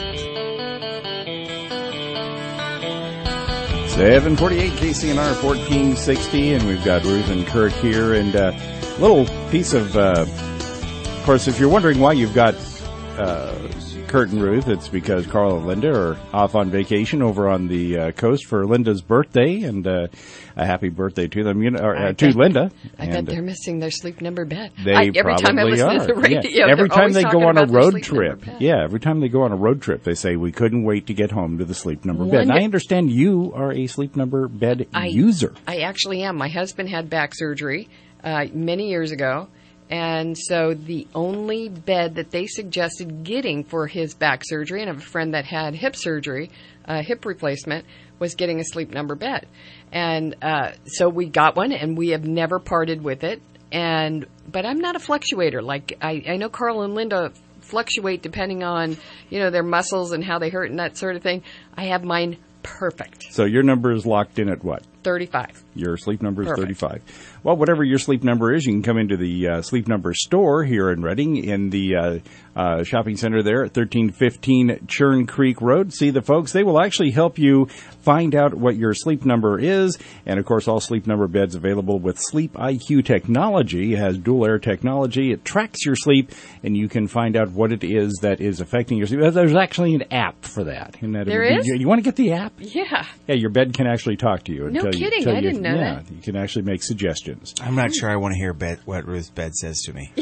748 KCNR 1460, and we've got Ruth and Kurt here, and a little piece of course, if you're wondering why you've got Kurt and Ruth, it's because Carl and Linda are off on vacation over on the coast for Linda's birthday, and a happy birthday to them, to Linda. I bet they're missing their sleep number bed. Every time I listen to the radio, every time they go on a road trip, every time they go on a road trip, they say, we couldn't wait to get home to the sleep number bed. And I understand you are a sleep number bed user. I actually am. My husband had back surgery many years ago. And so the only bed that they suggested getting for his back surgery, and I have a friend that had hip surgery, hip replacement, was getting a sleep number bed. And so we got one, and we have never parted with it. But I'm not a fluctuator. Like I know Carl and Linda fluctuate depending on, their muscles and how they hurt and that sort of thing. I have mine perfect. So your number is locked in at what? 35. Your sleep number is Perfect. 35. Well, whatever your sleep number is, you can come into the Sleep Number store here in Reading in the shopping center there at 1315 Churn Creek Road. See the folks. They will actually help you find out what your sleep number is. And, of course, all Sleep Number beds available with Sleep IQ technology. It has dual air technology. It tracks your sleep, and you can find out what it is that is affecting your sleep. There's actually an app for that. There is? You want to get the app? Yeah. Yeah, your bed can actually talk to you. And No tell kidding. You, tell I you, didn't know yeah, that. you can actually make suggestions. I'm not sure I want to hear what Ruth's bed says to me.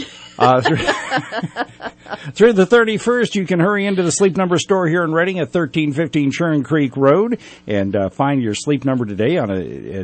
Through the 31st, you can hurry into the Sleep Number store here in Reading at 1315 Churn Creek Road and find your sleep number today on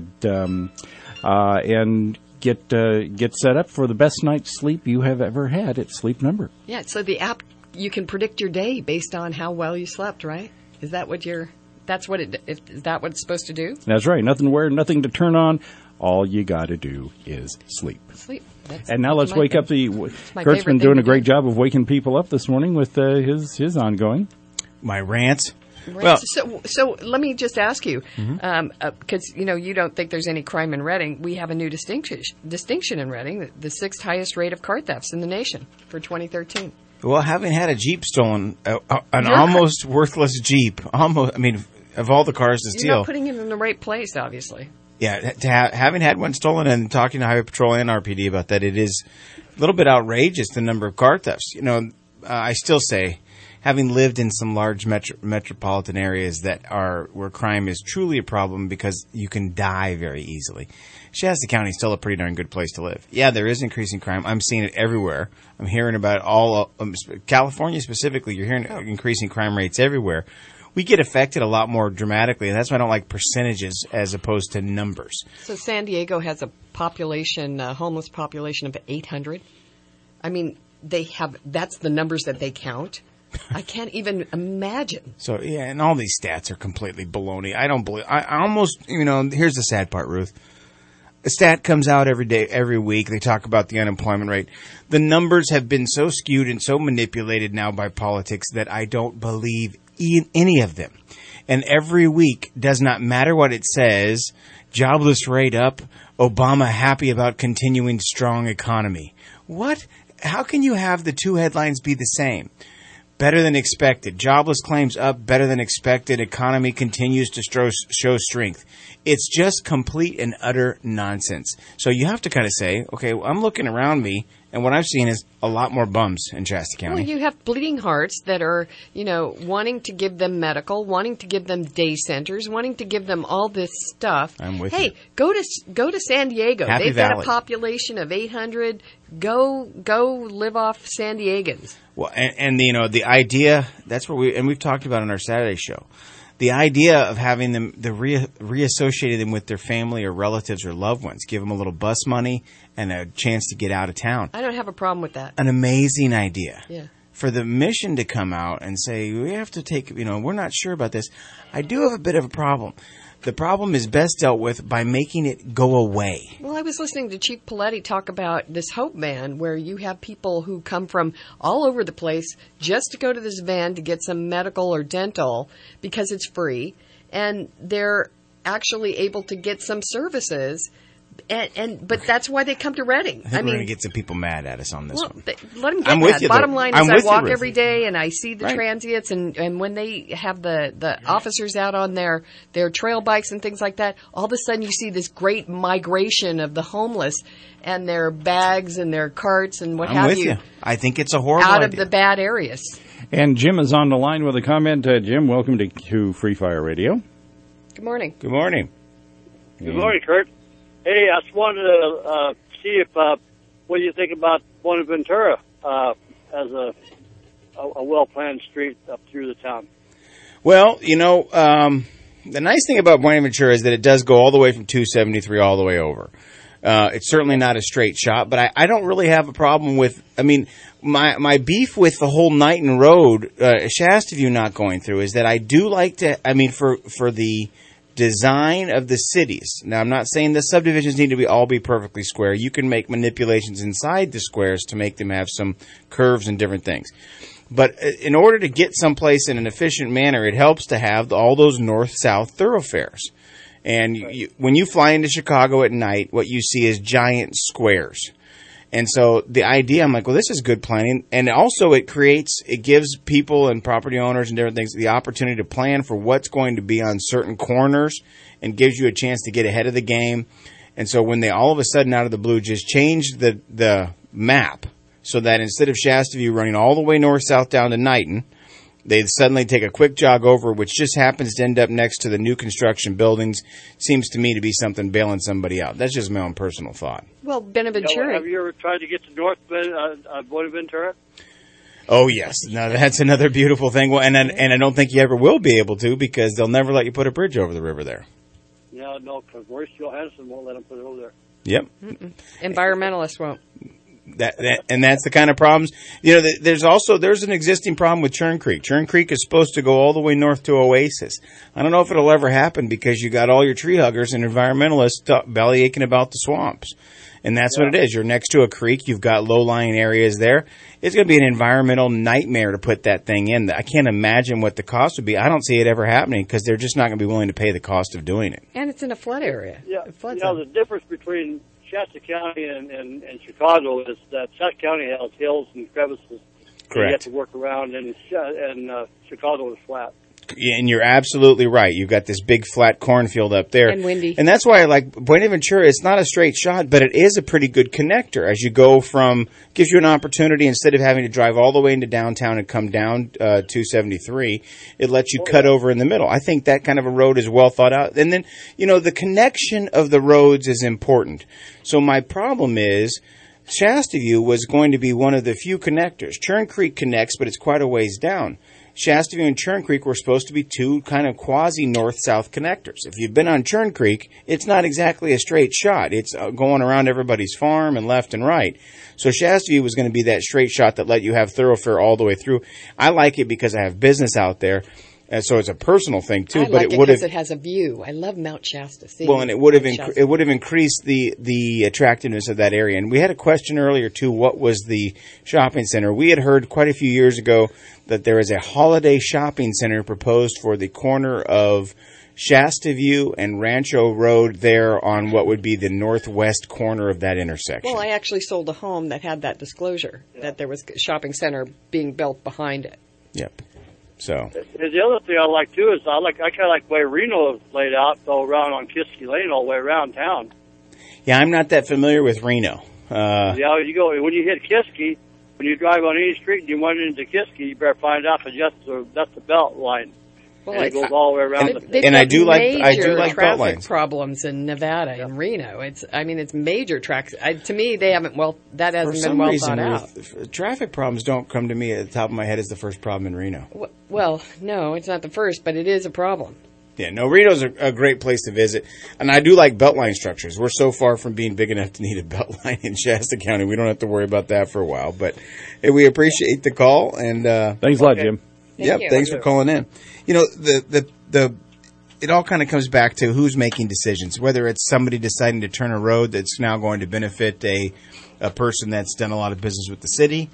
and get set up for the best night's sleep you have ever had at Sleep Number. Yeah, so the app, you can predict your day based on how well you slept, right? Is that what is that what it's supposed to do? That's right. Nothing to wear, nothing to turn on. All you got to do is sleep. Sleep. And now let's wake up Kurt's been doing a great job of waking people up this morning with his ongoing. My rants. Well, so let me just ask you, because you don't think there's any crime in Reading. We have a new distinction in Reading, the sixth highest rate of car thefts in the nation for 2013. Well, having had a Jeep stolen, an almost worthless Jeep, of all the cars to steal. You're not putting it in the right place, obviously. Yeah, having had one stolen and talking to Highway Patrol and RPD about that, it is a little bit outrageous, the number of car thefts. I still say, having lived in some large metropolitan areas where crime is truly a problem because you can die very easily, Shasta County is still a pretty darn good place to live. Yeah, there is increasing crime. I'm seeing it everywhere. I'm hearing about California specifically. You're hearing increasing crime rates everywhere. We get affected a lot more dramatically, and that's why I don't like percentages as opposed to numbers. So San Diego has a homeless population of 800. I mean, that's the numbers that they count. I can't even imagine. So, yeah, and all these stats are completely baloney. I don't believe, I almost, here's the sad part, Ruth. A stat comes out every week. They talk about the unemployment rate. The numbers have been so skewed and so manipulated now by politics that I don't believe any of them. And every week, does not matter what it says, jobless rate up, Obama happy about continuing strong economy. What? How can you have the two headlines be the same? Better than expected. Jobless claims up, better than expected. Economy continues to show strength. It's just complete and utter nonsense. So you have to kind of say, okay, well, I'm looking around me, and what I've seen is a lot more bums in Shasta County. Well, you have bleeding hearts that are, wanting to give them medical, wanting to give them day centers, wanting to give them all this stuff. I'm with you. Hey, go to San Diego. Happy They've Valley. got a population of 800. Go live off San Diegans. Well, and the idea, that's what we've talked about on our Saturday show. The idea of having them, reassociating them with their family or relatives or loved ones, give them a little bus money and a chance to get out of town. I don't have a problem with that. An amazing idea. Yeah. For the mission to come out and say, we have to take, we're not sure about this. I do have a bit of a problem. The problem is best dealt with by making it go away. Well, I was listening to Chief Paletti talk about this Hope Van, where you have people who come from all over the place just to go to this van to get some medical or dental because it's free, and they're actually able to get some services. But that's why they come to Reading. I think we're going to get some people mad at us on this one. Let them get I'm that. with you, Bottom though. line I'm is I with you, walk Ruth. every day and I see the transients, and when they have the officers out on their trail bikes and things like that, all of a sudden you see this great migration of the homeless and their bags and their carts and what I'm have with you. I think it's a horrible out idea. of the bad areas. And Jim is on the line with a comment. Jim, welcome to Free Fire Radio. Good morning. Good morning. Good morning, Kurt. Hey, I just wanted to see if what do you think about Buenaventura as a well-planned street up through the town? Well, the nice thing about Buenaventura is that it does go all the way from 273 all the way over. It's certainly not a straight shot, but I don't really have a problem with, my beef with the whole Knighton Road, Shasta View not going through is that I do like to, for the design of the cities. Now, I'm not saying the subdivisions need to all be perfectly square. You can make manipulations inside the squares to make them have some curves and different things. But in order to get someplace in an efficient manner, it helps to have all those north-south thoroughfares. And when you fly into Chicago at night, what you see is giant squares. And so the idea, I'm like, well, this is good planning. And also it gives people and property owners and different things the opportunity to plan for what's going to be on certain corners and gives you a chance to get ahead of the game. And so when they all of a sudden out of the blue just changed the map so that instead of Shasta View running all the way north-south down to Knighton, they suddenly take a quick jog over, which just happens to end up next to the new construction buildings, seems to me to be something bailing somebody out. That's just my own personal thought. Well, Benaventura. Have you ever tried to get to North Buenaventura? Oh, yes. Now, that's another beautiful thing. Well, and I don't think you ever will be able to because they'll never let you put a bridge over the river there. Yeah, no, because Maurice Johansson won't let them put it over there. Yep. Environmentalists won't. And that's the kind of problems. You know, there's an existing problem with Churn Creek. Churn Creek is supposed to go all the way north to Oasis. I don't know if it'll ever happen because you got all your tree huggers and environmentalists belly aching about the swamps. And that's what it is. You're next to a creek. You've got low-lying areas there. It's going to be an environmental nightmare to put that thing in. I can't imagine what the cost would be. I don't see it ever happening because they're just not going to be willing to pay the cost of doing it. And it's in a flood area. Yeah, the difference between Shasta County and Chicago is that Shasta County has hills and crevices. Correct. You have to work around, and Chicago is flat. And you're absolutely right. You've got this big flat cornfield up there. And windy. And that's why I like Buenaventura. It's not a straight shot, but it is a pretty good connector as you go gives you an opportunity instead of having to drive all the way into downtown and come down 273, it lets you cut over in the middle. I think that kind of a road is well thought out. And then, the connection of the roads is important. So my problem is Shasta View was going to be one of the few connectors. Churn Creek connects, but it's quite a ways down. Shasta View and Churn Creek were supposed to be two kind of quasi-north-south connectors. If you've been on Churn Creek, it's not exactly a straight shot. It's going around everybody's farm and left and right. So Shasta View was going to be that straight shot that let you have thoroughfare all the way through. I like it because I have business out there. So it's a personal thing too, but it would have. It has a view. I love Mount Shasta. Well, and it would have increased the attractiveness of that area. And we had a question earlier too. What was the shopping center? We had heard quite a few years ago that there is a holiday shopping center proposed for the corner of Shasta View and Rancho Road there on what would be the northwest corner of that intersection. Well, I actually sold a home that had that disclosure that there was a shopping center being built behind it. Yep. So the other thing I like too is I kind of like the way Reno is laid out, go around on Kiski Lane all the way around town. Yeah, I'm not that familiar with Reno. Yeah, you go when you hit Kiski, when you drive on any street and you run into Kiski, you better find out because that's the belt line. Well, it goes all the way around. And I do like belt lines. Problems in Nevada and Reno. It's major traffic. To me, that hasn't been well thought out. Traffic problems don't come to me at the top of my head as the first problem in Reno. Well, no, it's not the first, but it is a problem. Yeah, no, Reno's a great place to visit, and I do like beltline structures. We're so far from being big enough to need a beltline in Shasta County. We don't have to worry about that for a while, but we appreciate the call and thanks a lot, Jim. Thanks for calling in. It all kind of comes back to who's making decisions, whether it's somebody deciding to turn a road that's now going to benefit a person that's done a lot of business with the city,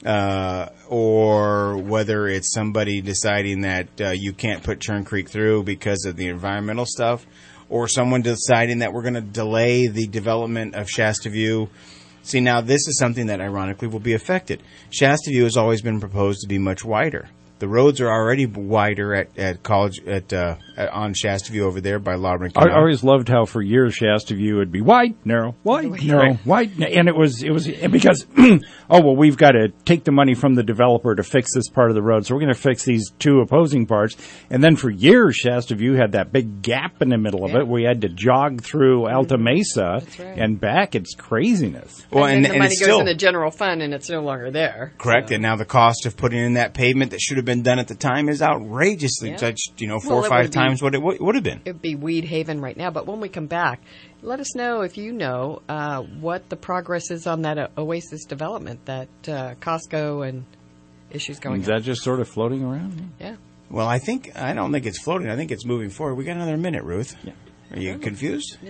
or whether it's somebody deciding that you can't put Churn Creek through because of the environmental stuff, or someone deciding that we're going to delay the development of Shasta View. See, now this is something that ironically will be affected. Shasta View has always been proposed to be much wider. The roads are already wider at College on Shasta View over there by Lauren. I always loved how for years Shasta View would be wide, narrow, wide, narrow, wide, and it was because we've got to take the money from the developer to fix this part of the road, so we're going to fix these two opposing parts. And then for years Shasta View had that big gap in the middle of it where you had to jog through Alta Mesa and back. It's craziness. Well, and the money goes in the general fund, and it's no longer there. Correct, and now the cost of putting in that pavement that should have been done at the time is outrageously, 4 or 5 times what it would have been. It would be Weed Haven right now. But when we come back, let us know if you know what the progress is on that Oasis development, that Costco and issues going on. Is that just sort of floating around? Yeah. Well, I don't think it's floating. I think it's moving forward. We got another minute, Ruth. Yeah. Are you confused? No.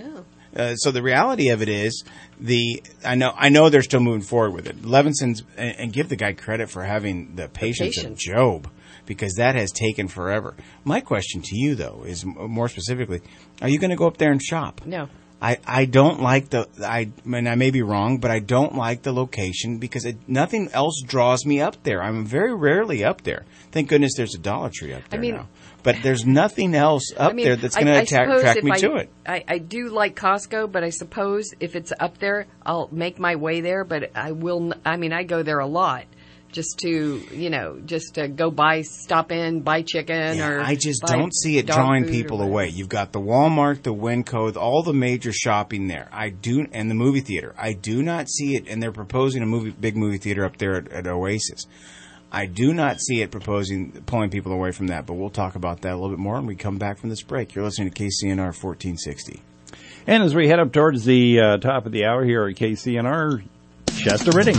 So the reality of it is, I know they're still moving forward with it. Levinson's, and give the guy credit for having the patience of Job, because that has taken forever. My question to you, though, is more specifically, are you going to go up there and shop? No. I don't like I may be wrong, but I don't like the location because nothing else draws me up there. I'm very rarely up there. Thank goodness there's a Dollar Tree up there now. But there's nothing else up there that's going to attract me to it. I do like Costco, but I suppose if it's up there, I'll make my way there. But I go there a lot. Just to go stop in, buy chicken, or I just don't see it drawing people away. You've got the Walmart, the Winco, all the major shopping there. And the movie theater. I do not see it, and they're proposing a big movie theater up there at Oasis. I do not see it pulling people away from that, but we'll talk about that a little bit more when we come back from this break. You're listening to KCNR 1460. And as we head up towards the top of the hour here at KCNR, Shasta Riding.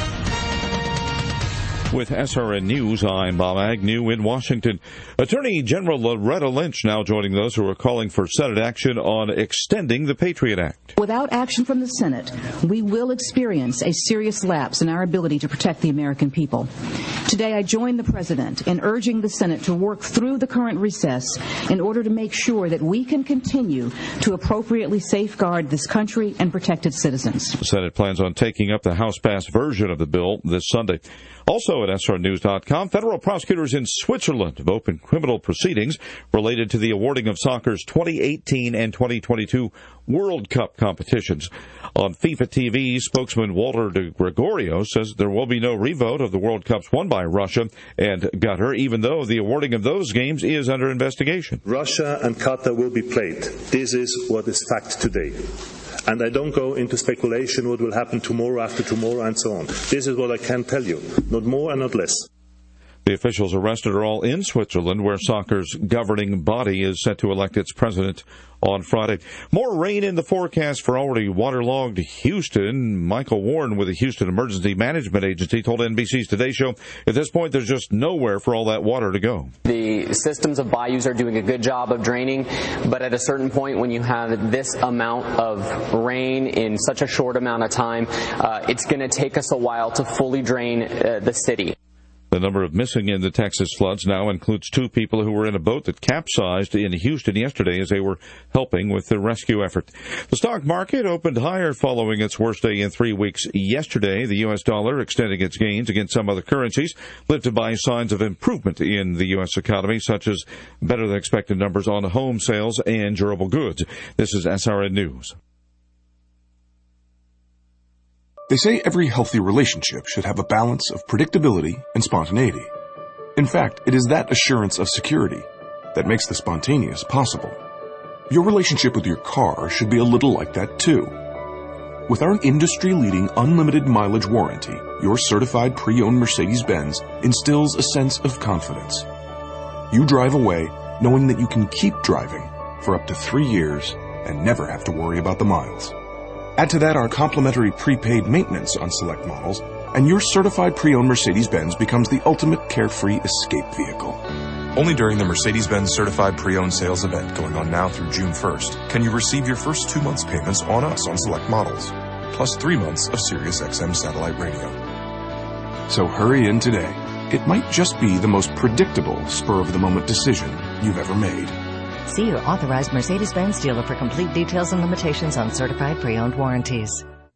With SRN News, I'm Bob Agnew in Washington. Attorney General Loretta Lynch now joining those who are calling for Senate action on extending the Patriot Act. Without action from the Senate, we will experience a serious lapse in our ability to protect the American people. Today, I join the President in urging the Senate to work through the current recess in order to make sure that we can continue to appropriately safeguard this country and protect its citizens. The Senate plans on taking up the House-passed version of the bill this Sunday. Also at SRNews.com, federal prosecutors in Switzerland have opened criminal proceedings related to the awarding of soccer's 2018 and 2022 World Cup competitions. On FIFA TV, spokesman Walter de Gregorio says there will be no revote of the World Cups won by Russia and Qatar, even though the awarding of those games is under investigation. Russia and Qatar will be played. This is what is fact today. And I don't go into speculation what will happen tomorrow, after tomorrow, and so on. This is what I can tell you. Not more and not less. The officials arrested are all in Switzerland, where soccer's governing body is set to elect its president on Friday. More rain in the forecast for already waterlogged Houston. Michael Warren with the Houston Emergency Management Agency told NBC's Today Show, at this point, there's just nowhere for all that water to go. The systems of bayous are doing a good job of draining, but at a certain point when you have this amount of rain in such a short amount of time, it's going to take us a while to fully drain the city. The number of missing in the Texas floods now includes 2 people who were in a boat that capsized in Houston yesterday as they were helping with the rescue effort. The stock market opened higher following its worst day in 3 weeks yesterday. The U.S. dollar extending its gains against some other currencies, lifted by signs of improvement in the U.S. economy, such as better than expected numbers on home sales and durable goods. This is SRN News. They say every healthy relationship should have a balance of predictability and spontaneity. In fact, it is that assurance of security that makes the spontaneous possible. Your relationship with your car should be a little like that too. With our industry-leading unlimited mileage warranty, your certified pre-owned Mercedes-Benz instills a sense of confidence. You drive away knowing that you can keep driving for up to 3 years and never have to worry about the miles. Add to that our complimentary prepaid maintenance on select models, and your certified pre-owned Mercedes-Benz becomes the ultimate carefree escape vehicle. Only during the Mercedes-Benz Certified Pre-Owned Sales event going on now through June 1st can you receive your first 2 months payments on us on select models, plus 3 months of Sirius XM satellite radio. So hurry in today. It might just be the most predictable spur-of-the-moment decision you've ever made. See your authorized Mercedes-Benz dealer for complete details and limitations on certified pre-owned warranties.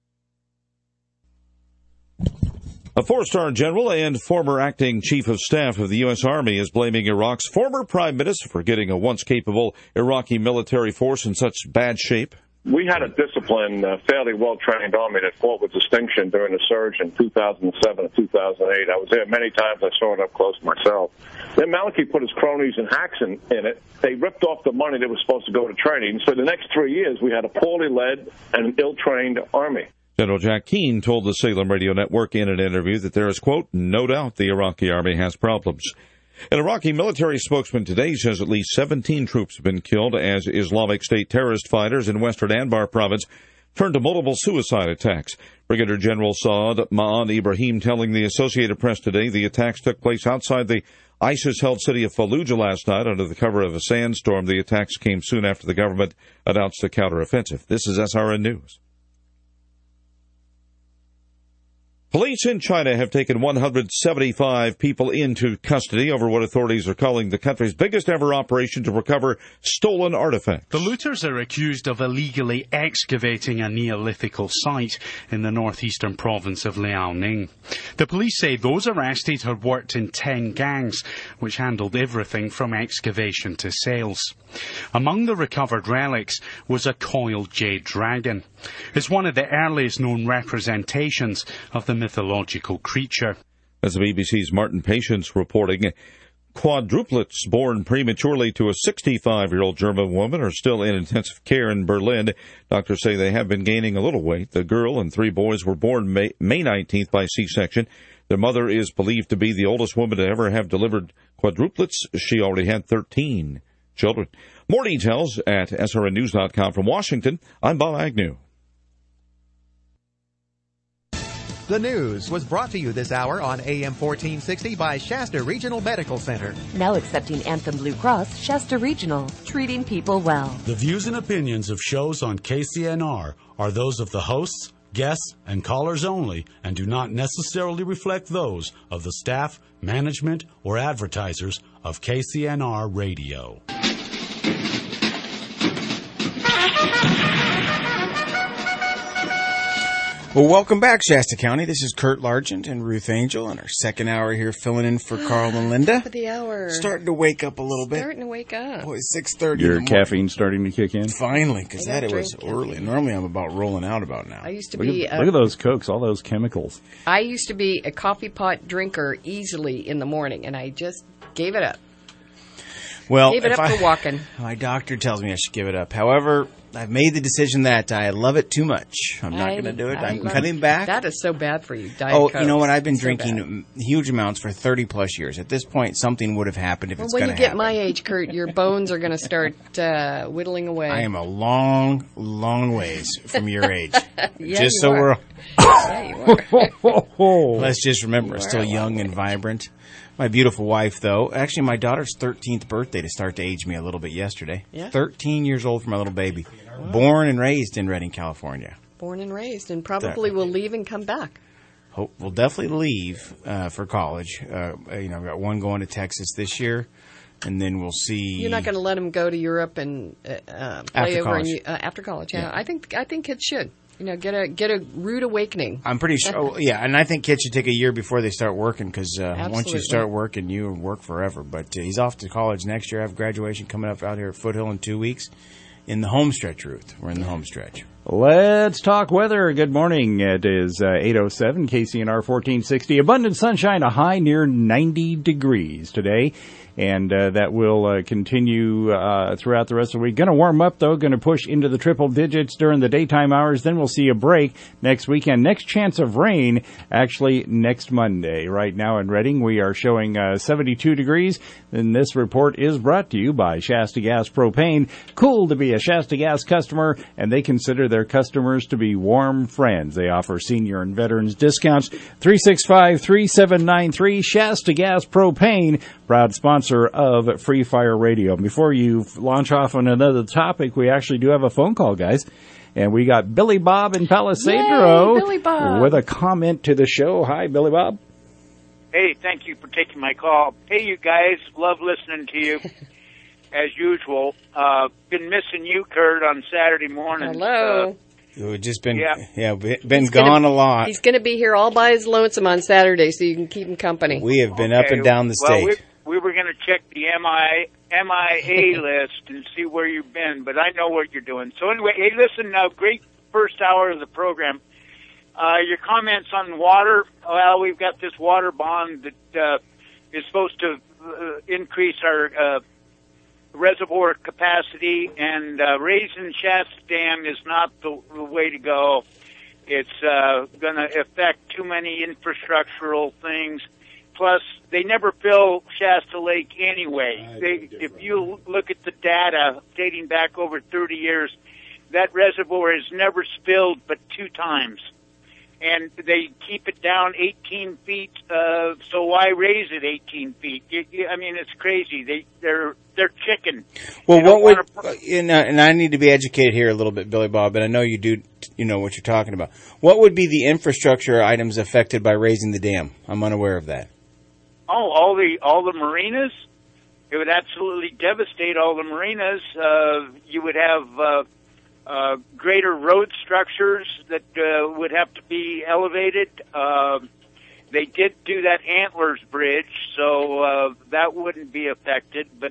A 4-star general and former acting chief of staff of the U.S. Army is blaming Iraq's former prime minister for getting a once-capable Iraqi military force in such bad shape. We had a disciplined, fairly well-trained army that fought with distinction during the surge in 2007 and 2008. I was there many times. I saw it up close myself. Then Maliki put his cronies and hacks in it. They ripped off the money that was supposed to go to training. So the next 3 years, we had a poorly led and ill-trained army. General Jack Keane told the Salem Radio Network in an interview that there is, quote, no doubt the Iraqi army has problems. An Iraqi military spokesman today says at least 17 troops have been killed as Islamic State terrorist fighters in western Anbar province turned to multiple suicide attacks. Brigadier General Saad Ma'an Ibrahim telling the Associated Press today the attacks took place outside the ISIS-held city of Fallujah last night under the cover of a sandstorm. The attacks came soon after the government announced a counteroffensive. This is SRN News. Police in China have taken 175 people into custody over what authorities are calling the country's biggest ever operation to recover stolen artifacts. The looters are accused of illegally excavating a Neolithical site in the northeastern province of Liaoning. The police say those arrested had worked in 10 gangs, which handled everything from excavation to sales. Among the recovered relics was a coiled jade dragon. It's one of the earliest known representations of the mythological creature. As the BBC's Martin Patience reporting, quadruplets born prematurely to a 65-year-old German woman are still in intensive care in Berlin. Doctors say they have been gaining a little weight. The girl and 3 boys were born May 19th by C-section. Their mother is believed to be the oldest woman to ever have delivered quadruplets. She already had 13 children. More details at srnnews.com. From Washington, I'm Bob Agnew. The news was brought to you this hour on AM 1460 by Shasta Regional Medical Center. Now accepting Anthem Blue Cross, Shasta Regional, treating people well. The views and opinions of shows on KCNR are those of the hosts, guests, and callers only and do not necessarily reflect those of the staff, management, or advertisers of KCNR Radio. Well, welcome back, Shasta County. This is Kurt Largent and Ruth Angel in our second hour here, filling in for Carl and Linda. Top of the hour. Starting to wake up a little bit. Starting to wake up. Boy, it's 6:30. Your caffeine starting to kick in? Finally, because it was early. Normally I'm about rolling out about now. I used to look be... Look at those Cokes, all those chemicals. I used to be a coffee pot drinker easily in the morning, and I just gave it up. Well, gave it up for walking. My doctor tells me I should give it up. However, I've made the decision that I love it too much. I'm not going to do it. I'm cutting back. That is so bad for you. Diet Coke. You know what? I've been drinking huge amounts for 30-plus years. At this point, something would have happened if it's going to happen. When you get my age, Kurt, your bones are going to start whittling away. I am a long, long ways from your age. Yeah, just so we're... Yeah, you are. Let's just remember, I'm still young and vibrant. My beautiful wife, though. Actually, my daughter's 13th birthday to start to age me a little bit yesterday. Yeah. 13 years old for my little baby. Wow. Born and raised in Redding, California. Born and raised, and probably will leave and come back. We'll definitely leave for college. I've got one going to Texas this year, and then we'll see. You're not going to let him go to Europe and play after over college. After college. Yeah, I think kids should. Get a rude awakening. I'm pretty sure. And I think kids should take a year before they start working because once you start working, you work forever. But he's off to college next year. I have graduation coming up out here at Foothill in 2 weeks. In the home stretch, Ruth. We're in the home stretch. Let's talk weather. Good morning. It is 8:07, KCNR 1460. Abundant sunshine, a high near 90 degrees today. And that will continue throughout the rest of the week. Going to warm up, though. Going to push into the triple digits during the daytime hours. Then we'll see a break next weekend. Next chance of rain, actually, next Monday. Right now in Redding, we are showing 72 degrees. And this report is brought to you by Shasta Gas Propane. Cool to be a Shasta Gas customer, and they consider their customers to be warm friends. They offer senior and veterans discounts. 365-3793, Shasta Gas Propane, proud sponsor of Free Fire Radio. Before you launch off on another topic, we actually do have a phone call, guys. And we got Billy Bob in Palisadro. Yay, Billy Bob. With a comment to the show. Hi, Billy Bob. Hey, thank you for taking my call. Hey, you guys, love listening to you, as usual. Been missing you, Kurt, on Saturday morning. Hello. We've just been, been gone a lot. He's going to be here all by his lonesome on Saturday, so you can keep him company. We have been up and down the state. We were going to check the MIA list and see where you've been, but I know what you're doing. So anyway, hey, listen, great first hour of the program. Your comments on water, well, we've got this water bond that is supposed to increase our reservoir capacity, and raising Shasta Dam is not the way to go. It's going to affect too many infrastructural things. Plus, they never fill Shasta Lake anyway. If you look at the data dating back over 30 years, that reservoir has never spilled but 2 times. And they keep it down 18 feet, so why raise it 18 feet? I mean, it's crazy. They're chicken. Well, what would, and I need to be educated here a little bit, Billy Bob, but I know you do, you know what you're talking about. What would be the infrastructure items affected by raising the dam? I'm unaware of that. Oh, all the marinas? It would absolutely devastate all the marinas. You would have greater road structures that would have to be elevated. They did do that Antlers Bridge, so that wouldn't be affected. But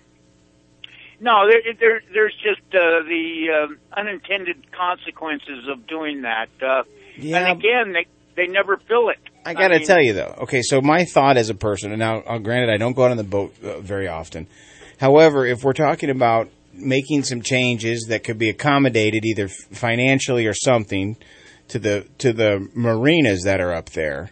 no, there's just the unintended consequences of doing that. And again, they never fill it. I got to tell you, though. Okay, so my thought as a person, and now, granted, I don't go out on the boat very often. However, if we're talking about making some changes that could be accommodated either financially or something to the marinas that are up there.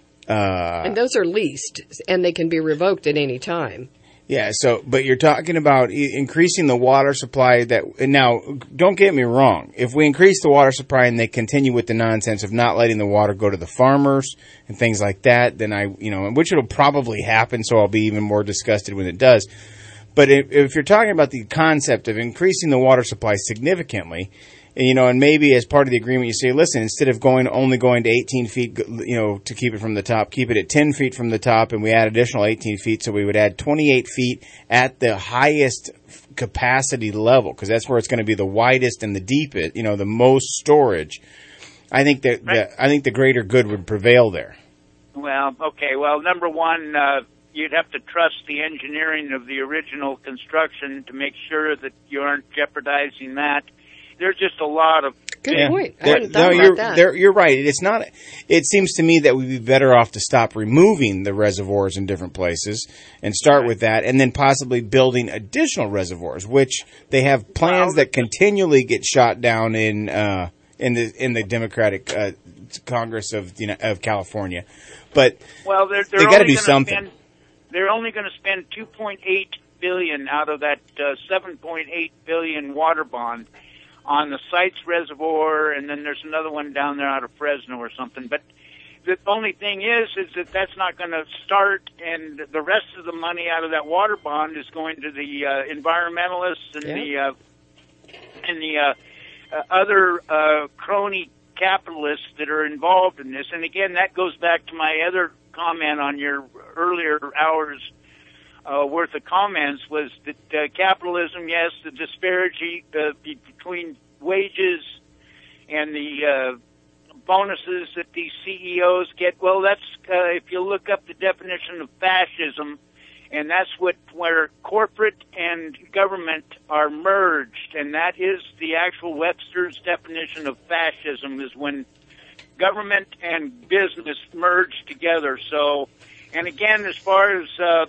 And those are leased, and they can be revoked at any time. Yeah, but you're talking about increasing the water supply now, don't get me wrong. If we increase the water supply and they continue with the nonsense of not letting the water go to the farmers and things like that, then which it'll probably happen, so I'll be even more disgusted when it does. But if you're talking about the concept of increasing the water supply significantly, and maybe as part of the agreement you say, listen, instead of only going to 18 feet, to keep it from the top, keep it at 10 feet from the top, and we add additional 18 feet, so we would add 28 feet at the highest capacity level, because that's where it's going to be the widest and the deepest, the most storage. I think that I think the greater good would prevail there. Well, okay. Well, number one, you'd have to trust the engineering of the original construction to make sure that you aren't jeopardizing that. There's just a lot of good point. I hadn't thought about that. You're right. It's not. It seems to me that we'd be better off to stop removing the reservoirs in different places and start with that, and then possibly building additional reservoirs, which they have plans that continually get shot down in the Democratic Congress of California. But they got to do something. They're only going to spend $2.8 billion out of that $7.8 billion water bond on the Sites Reservoir, and then there's another one down there out of Fresno or something. But the only thing is that that's not going to start, and the rest of the money out of that water bond is going to the environmentalists and the other crony capitalists that are involved in this. And again, that goes back to my other comment on your earlier hours worth of comments, was that capitalism, yes, the disparity between wages and the bonuses that these CEOs get. Well, that's if you look up the definition of fascism, and that's where corporate and government are merged, and that is the actual Webster's definition of fascism, is when government and business merge together. So, and again, as far as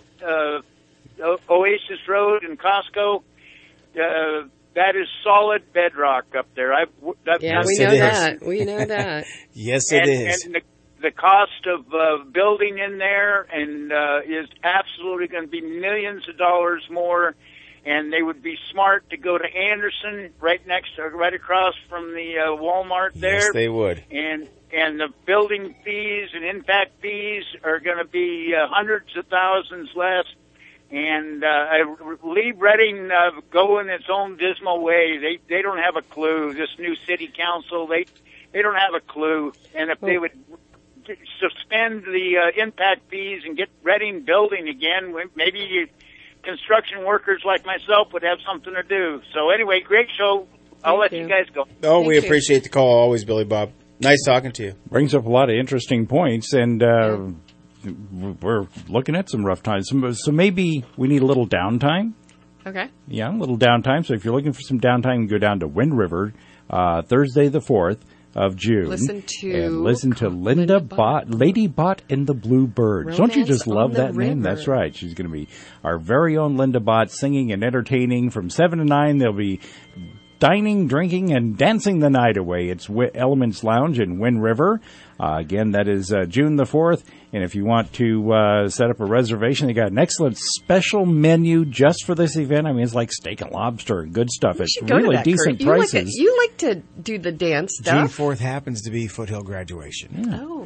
Oasis Road and Costco, that is solid bedrock up there. We know that. Yes, it is. And the cost of building in there is absolutely going to be millions of dollars more. And they would be smart to go to Anderson, right across from the Walmart there. Yes, they would. And the building fees and impact fees are going to be hundreds of thousands less. And leave Reading go in its own dismal way. They don't have a clue. This new city council, they don't have a clue. And if they would suspend the impact fees and get Reading building again, maybe construction workers like myself would have something to do. So anyway, great show. I'll let you guys go. Oh, we appreciate the call always, Billy Bob. Nice talking to you. Brings up a lot of interesting points, and we're looking at some rough times. So maybe we need a little downtime. Okay. Yeah, a little downtime. So if you're looking for some downtime, go down to Wind River Thursday the 4th of June. Listen to Linda Bott, Lady Bott and the Bluebirds. Don't you just love that name? That's right. She's going to be our very own Linda Bott, singing and entertaining from 7 to 9. There'll be dining, drinking, and dancing the night away. It's Elements Lounge in Wind River. Again, that is June the 4th. And if you want to set up a reservation, they got an excellent special menu just for this event. I mean, it's like steak and lobster and good stuff. It's really decent prices. You like to do the dance stuff. June 4th happens to be Foothill graduation. Yeah. Oh.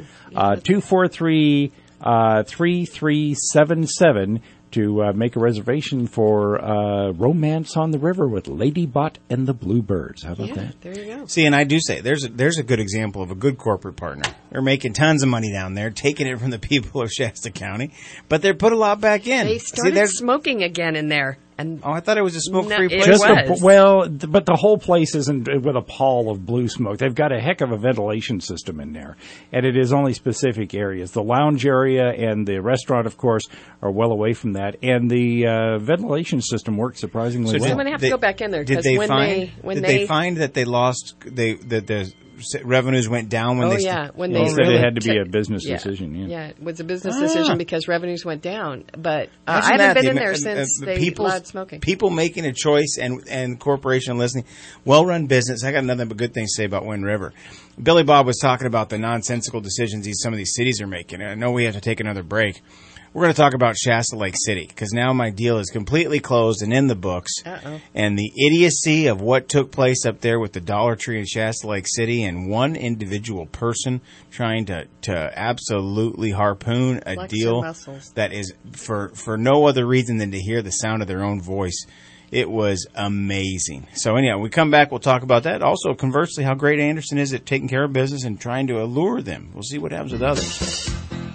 243-3377 to make a reservation for Romance on the River with Lady Bot and the Bluebirds. How about that? There you go. See, and I do say, there's a good example of a good corporate partner. They're making tons of money down there, taking it from the people of Shasta County, but they put a lot back in. They started smoking again in there. And I thought it was a smoke-free place. But the whole place isn't with a pall of blue smoke. They've got a heck of a ventilation system in there, and it is only specific areas. The lounge area and the restaurant, of course, are well away from that, and the ventilation system works surprisingly well. I'm going to have to go back in there because did they find that they lost that the revenues went down when they said really it had to be a business decision. Yeah, it was a business decision because revenues went down. But I haven't been in there since they allowed smoking. People making a choice and corporation listening. Well-run business. I got nothing but good things to say about Wind River. Billy Bob was talking about the nonsensical decisions some of these cities are making. And I know we have to take another break. We're going to talk about Shasta Lake City because now my deal is completely closed and in the books. Uh-oh. And the idiocy of what took place up there with the Dollar Tree in Shasta Lake City and one individual person trying to absolutely harpoon a deal that is for no other reason than to hear the sound of their own voice. It was amazing. So anyhow, when we come back, we'll talk about that. Also, conversely, how great Anderson is at taking care of business and trying to allure them. We'll see what happens with others.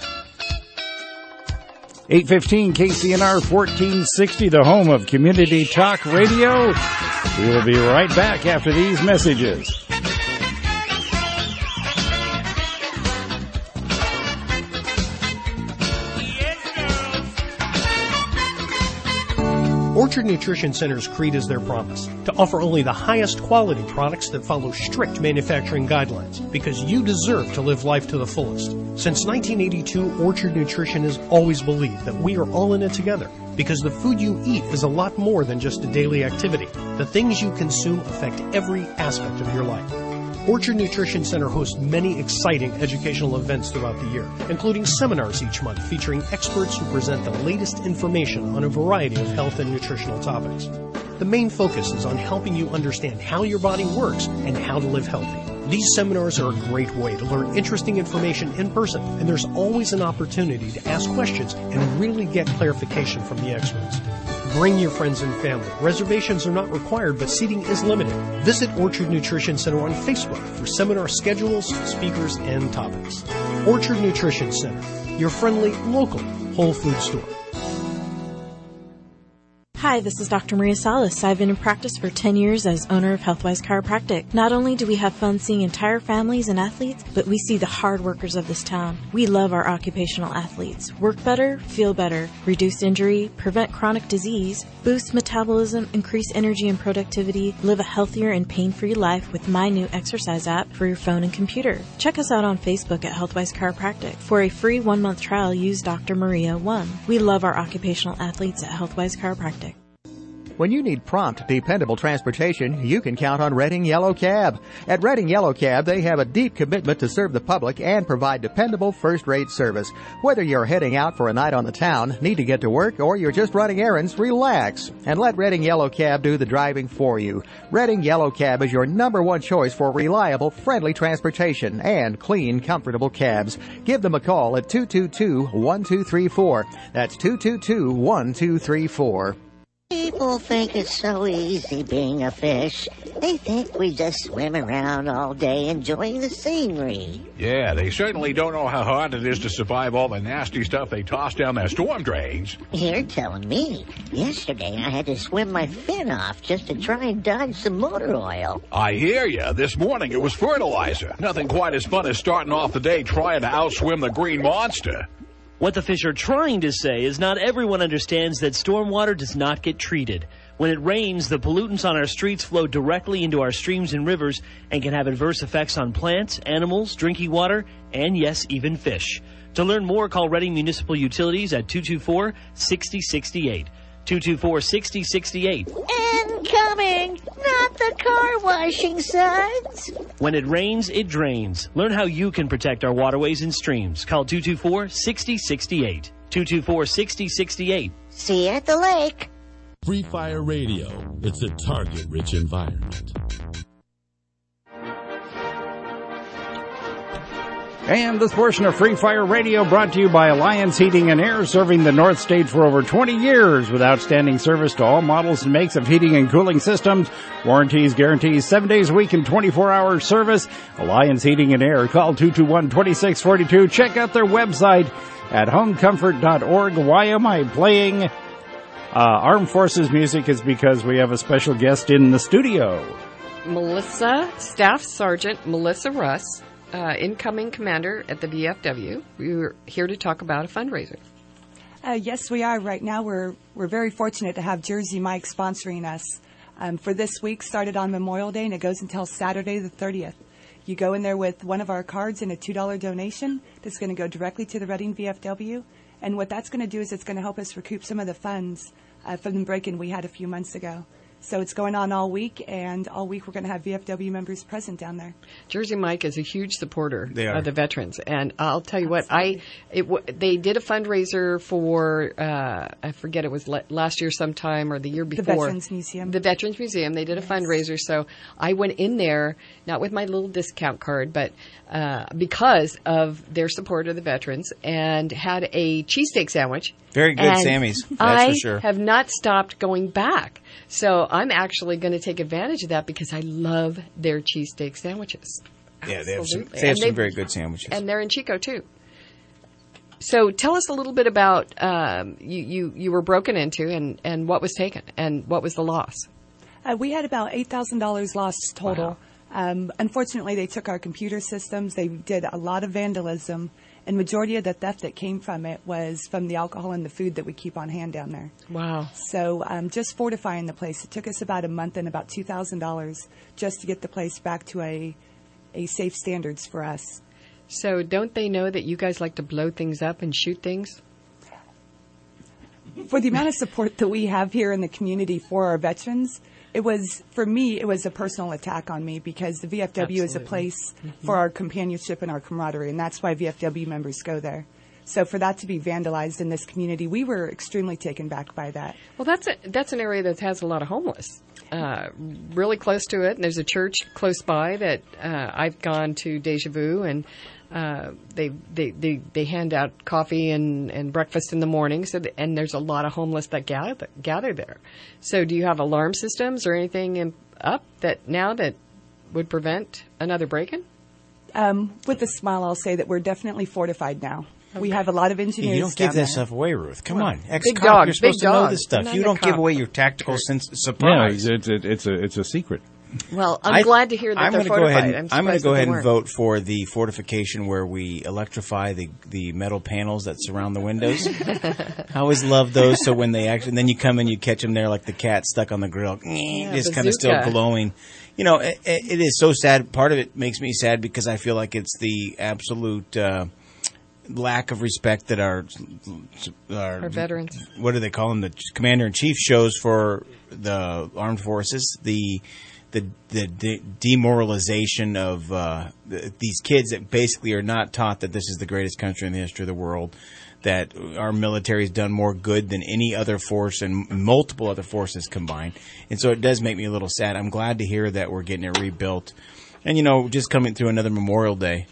815 KCNR 1460, the home of Community Talk Radio. We will be right back after these messages. Orchard Nutrition Center's creed is their promise to offer only the highest quality products that follow strict manufacturing guidelines because you deserve to live life to the fullest. Since 1982, Orchard Nutrition has always believed that we are all in it together because the food you eat is a lot more than just a daily activity. The things you consume affect every aspect of your life. Orchard Nutrition Center hosts many exciting educational events throughout the year, including seminars each month featuring experts who present the latest information on a variety of health and nutritional topics. The main focus is on helping you understand how your body works and how to live healthy. These seminars are a great way to learn interesting information in person, and there's always an opportunity to ask questions and really get clarification from the experts. Bring your friends and family. Reservations are not required, but seating is limited. Visit Orchard Nutrition Center on Facebook for seminar schedules, speakers, and topics. Orchard Nutrition Center, your friendly, local whole food store. Hi, this is Dr. Maria Salas. I've been in practice for 10 years as owner of Healthwise Chiropractic. Not only do we have fun seeing entire families and athletes, but we see the hard workers of this town. We love our occupational athletes. Work better, feel better, reduce injury, prevent chronic disease, boost metabolism, increase energy and productivity, live a healthier and pain-free life with my new exercise app for your phone and computer. Check us out on Facebook at Healthwise Chiropractic. For a free 1-month trial, use Dr. Maria 1. We love our occupational athletes at Healthwise Chiropractic. When you need prompt, dependable transportation, you can count on Redding Yellow Cab. At Redding Yellow Cab, they have a deep commitment to serve the public and provide dependable first-rate service. Whether you're heading out for a night on the town, need to get to work, or you're just running errands, relax and let Redding Yellow Cab do the driving for you. Redding Yellow Cab is your #1 choice for reliable, friendly transportation and clean, comfortable cabs. Give them a call at 222-1234. That's 222-1234. People think it's so easy being a fish. They think we just swim around all day enjoying the scenery. Yeah, they certainly don't know how hard it is to survive all the nasty stuff they toss down their storm drains. You're telling me. Yesterday I had to swim my fin off just to try and dodge some motor oil. I hear ya. This morning it was fertilizer. Nothing quite as fun as starting off the day trying to outswim the green monster. What the fish are trying to say is not everyone understands that stormwater does not get treated. When it rains, the pollutants on our streets flow directly into our streams and rivers and can have adverse effects on plants, animals, drinking water, and yes, even fish. To learn more, call Redding Municipal Utilities at 224-6068. 224-6068. And coming. Not the car washing suds. When it rains, it drains. Learn how you can protect our waterways and streams. Call 224-6068. 224-6068. See you at the lake. Free Fire Radio. It's a target-rich environment. And this portion of Free Fire Radio brought to you by Alliance Heating and Air, serving the North State for over 20 years with outstanding service to all models and makes of heating and cooling systems. Warranties, guarantees, 7 days a week and 24-hour service. Alliance Heating and Air. Call 221-2642. Check out their website at homecomfort.org. Why am I playing Armed Forces music? Is because we have a special guest in the studio. Staff Sergeant Melissa Russ, incoming commander at the VFW. We're here to talk about a fundraiser. Yes, we are. Right now, we're very fortunate to have Jersey Mike sponsoring us for this week. Started on Memorial Day, and it goes until Saturday the 30th. You go in there with one of our cards and a $2 donation that's going to go directly to the Reading VFW. And what that's going to do is it's going to help us recoup some of the funds from the break-in we had a few months ago. So it's going on all week, and all week we're going to have VFW members present down there. Jersey Mike is a huge supporter of the veterans, and I'll tell you what, they did a fundraiser for I forget, it was last year sometime or the year before. The Veterans Museum. The Veterans Museum. They did a fundraiser, so I went in there not with my little discount card, but because of their support of the veterans, and had a cheesesteak sandwich. Very good, Sammy's. That's for sure. I have not stopped going back. So I'm actually going to take advantage of that because I love their cheesesteak sandwiches. Yeah, they have some very good sandwiches. And they're in Chico, too. So tell us a little bit about you were broken into and what was taken and what was the loss. We had about $8,000 lost total. Wow. Unfortunately, they took our computer systems. They did a lot of vandalism. And majority of the theft that came from it was from the alcohol and the food that we keep on hand down there. Wow. So just fortifying the place. It took us about a month and about $2,000 just to get the place back to a safe standards for us. So don't they know that you guys like to blow things up and shoot things? For the amount of support that we have here in the community for our veterans, for me, it was a personal attack on me because the VFW Absolutely. Is a place for our companionship and our camaraderie, and that's why VFW members go there. So for that to be vandalized in this community, we were extremely taken back by that. Well, that's an area that has a lot of homeless. Really close to it, and there's a church close by that I've gone to Deja Vu, and they hand out coffee and breakfast in the morning. And there's a lot of homeless that gather there. So do you have alarm systems or anything up that would prevent another break-in? With a smile, I'll say that we're definitely fortified now. Okay. We have a lot of engineers. You don't give that stuff away, Ruth. Come on, ex-cop. You're supposed to know this stuff. You don't give away your tactical surprise. Yeah, it's a secret. Well, I'm glad to hear that they're fortified. I'm going to go ahead and vote for the fortification where we electrify the metal panels that surround the windows. I always love those. So when they and then you come and you catch them there like the cat stuck on the grill, just kind of still glowing. You know, it is so sad. Part of it makes me sad because I feel like it's the absolute lack of respect that our veterans. What do they call them? The commander-in-chief shows for the armed forces. The demoralization of these kids that basically are not taught that this is the greatest country in the history of the world, that our military has done more good than any other force and multiple other forces combined. And so it does make me a little sad. I'm glad to hear that we're getting it rebuilt. And, you know, just coming through another Memorial Day,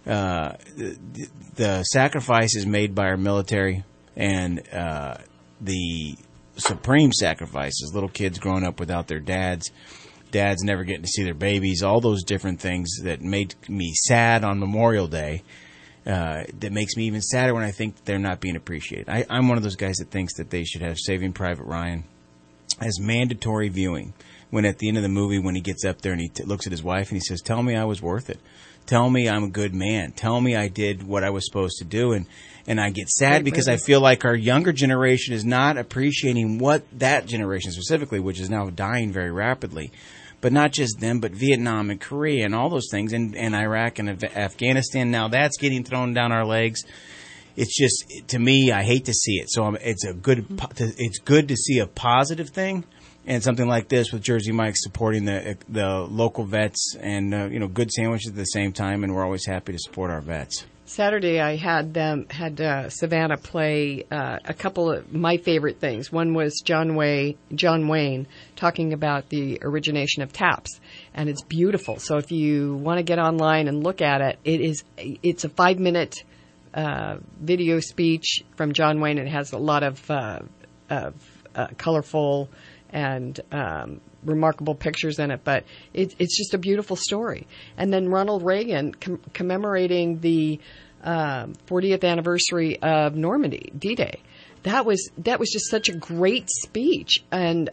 the sacrifices made by our military and the supreme sacrifices, little kids growing up without their dads never getting to see their babies, all those different things that made me sad on Memorial Day, that makes me even sadder when I think they're not being appreciated. I'm one of those guys that thinks that they should have Saving Private Ryan as mandatory viewing. When at the end of the movie, when he gets up there and he looks at his wife and he says, "Tell me I was worth it. Tell me I'm a good man. Tell me I did what I was supposed to do." And I get sad because I feel like our younger generation is not appreciating what that generation specifically, which is now dying very rapidly, but not just them, but Vietnam and Korea and all those things, and Iraq and Afghanistan. Now that's getting thrown down our legs. It's just, to me, I hate to see it. So it's good to see a positive thing, And something like this with Jersey Mike's supporting the local vets and good sandwiches at the same time, and we're always happy to support our vets. Saturday, I had Savannah play a couple of my favorite things. One was John Wayne talking about the origination of taps, and it's beautiful. So if you want to get online and look at it, it's a 5-minute video speech from John Wayne. It has a lot of colorful and remarkable pictures in it, but it's just a beautiful story. And then Ronald Reagan commemorating the 40th anniversary of Normandy, D-Day. That was just such a great speech. And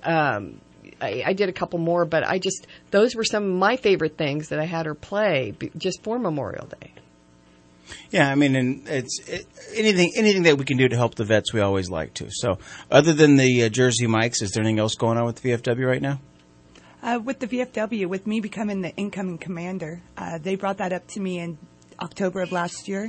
I did a couple more, but those were some of my favorite things that I had her play just for Memorial Day. Yeah, I mean, and anything that we can do to help the vets, we always like to. So, other than the Jersey Mikes, is there anything else going on with the VFW right now? With the VFW, with me becoming the incoming commander, they brought that up to me in October of last year,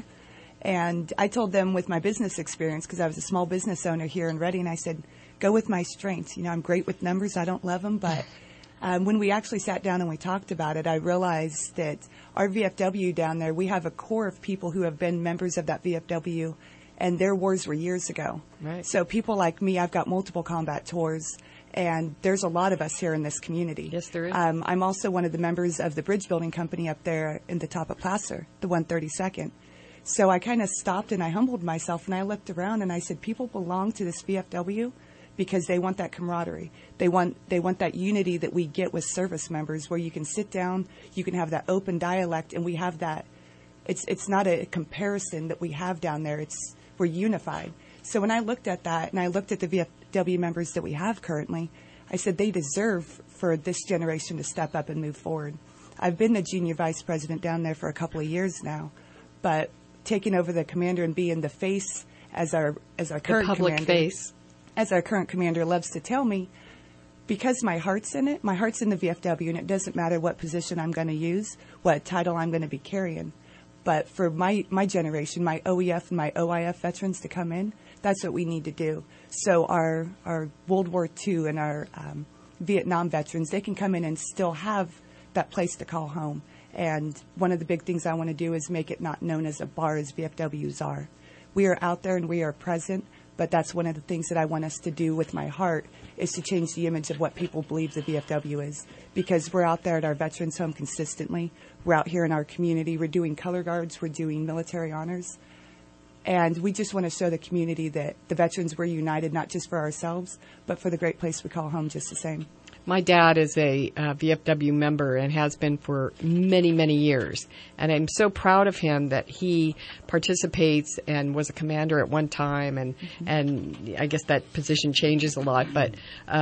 and I told them with my business experience, because I was a small business owner here in Reading, I said, go with my strengths. I'm great with numbers. I don't love them, but when we actually sat down and we talked about it, I realized that our VFW down there, we have a core of people who have been members of that VFW, and their wars were years ago. Right. So people like me, I've got multiple combat tours, and there's a lot of us here in this community. Yes, there is. I'm also one of the members of the bridge building company up there in the top of Placer, the 132nd. So I kind of stopped and I humbled myself, and I looked around and I said, people belong to this VFW because they want that camaraderie. They want that unity that we get with service members, where you can sit down, you can have that open dialect, and we have that. It's not a comparison that we have down there. We're unified. So when I looked at that, and I looked at the VFW members that we have currently, I said they deserve for this generation to step up and move forward. I've been the junior vice president down there for a couple of years now, but taking over the commander and being the face as our current public commander, face, as our current commander loves to tell me, because my heart's in it, my heart's in the VFW, and it doesn't matter what position I'm going to use, what title I'm going to be carrying. But for my generation, my OEF and my OIF veterans to come in, that's what we need to do. So our World War II and our Vietnam veterans, they can come in and still have that place to call home. And one of the big things I want to do is make it not known as a bar as VFWs are. We are out there and we are present, but that's one of the things that I want us to do with my heart, is to change the image of what people believe the VFW is. Because we're out there at our veterans home consistently. We're out here in our community. We're doing color guards. We're doing military honors. And we just want to show the community that the veterans, we're united, not just for ourselves, but for the great place we call home just the same. My dad is a VFW member and has been for many, many years. And I'm so proud of him that he participates and was a commander at one time. And I guess that position changes a lot. But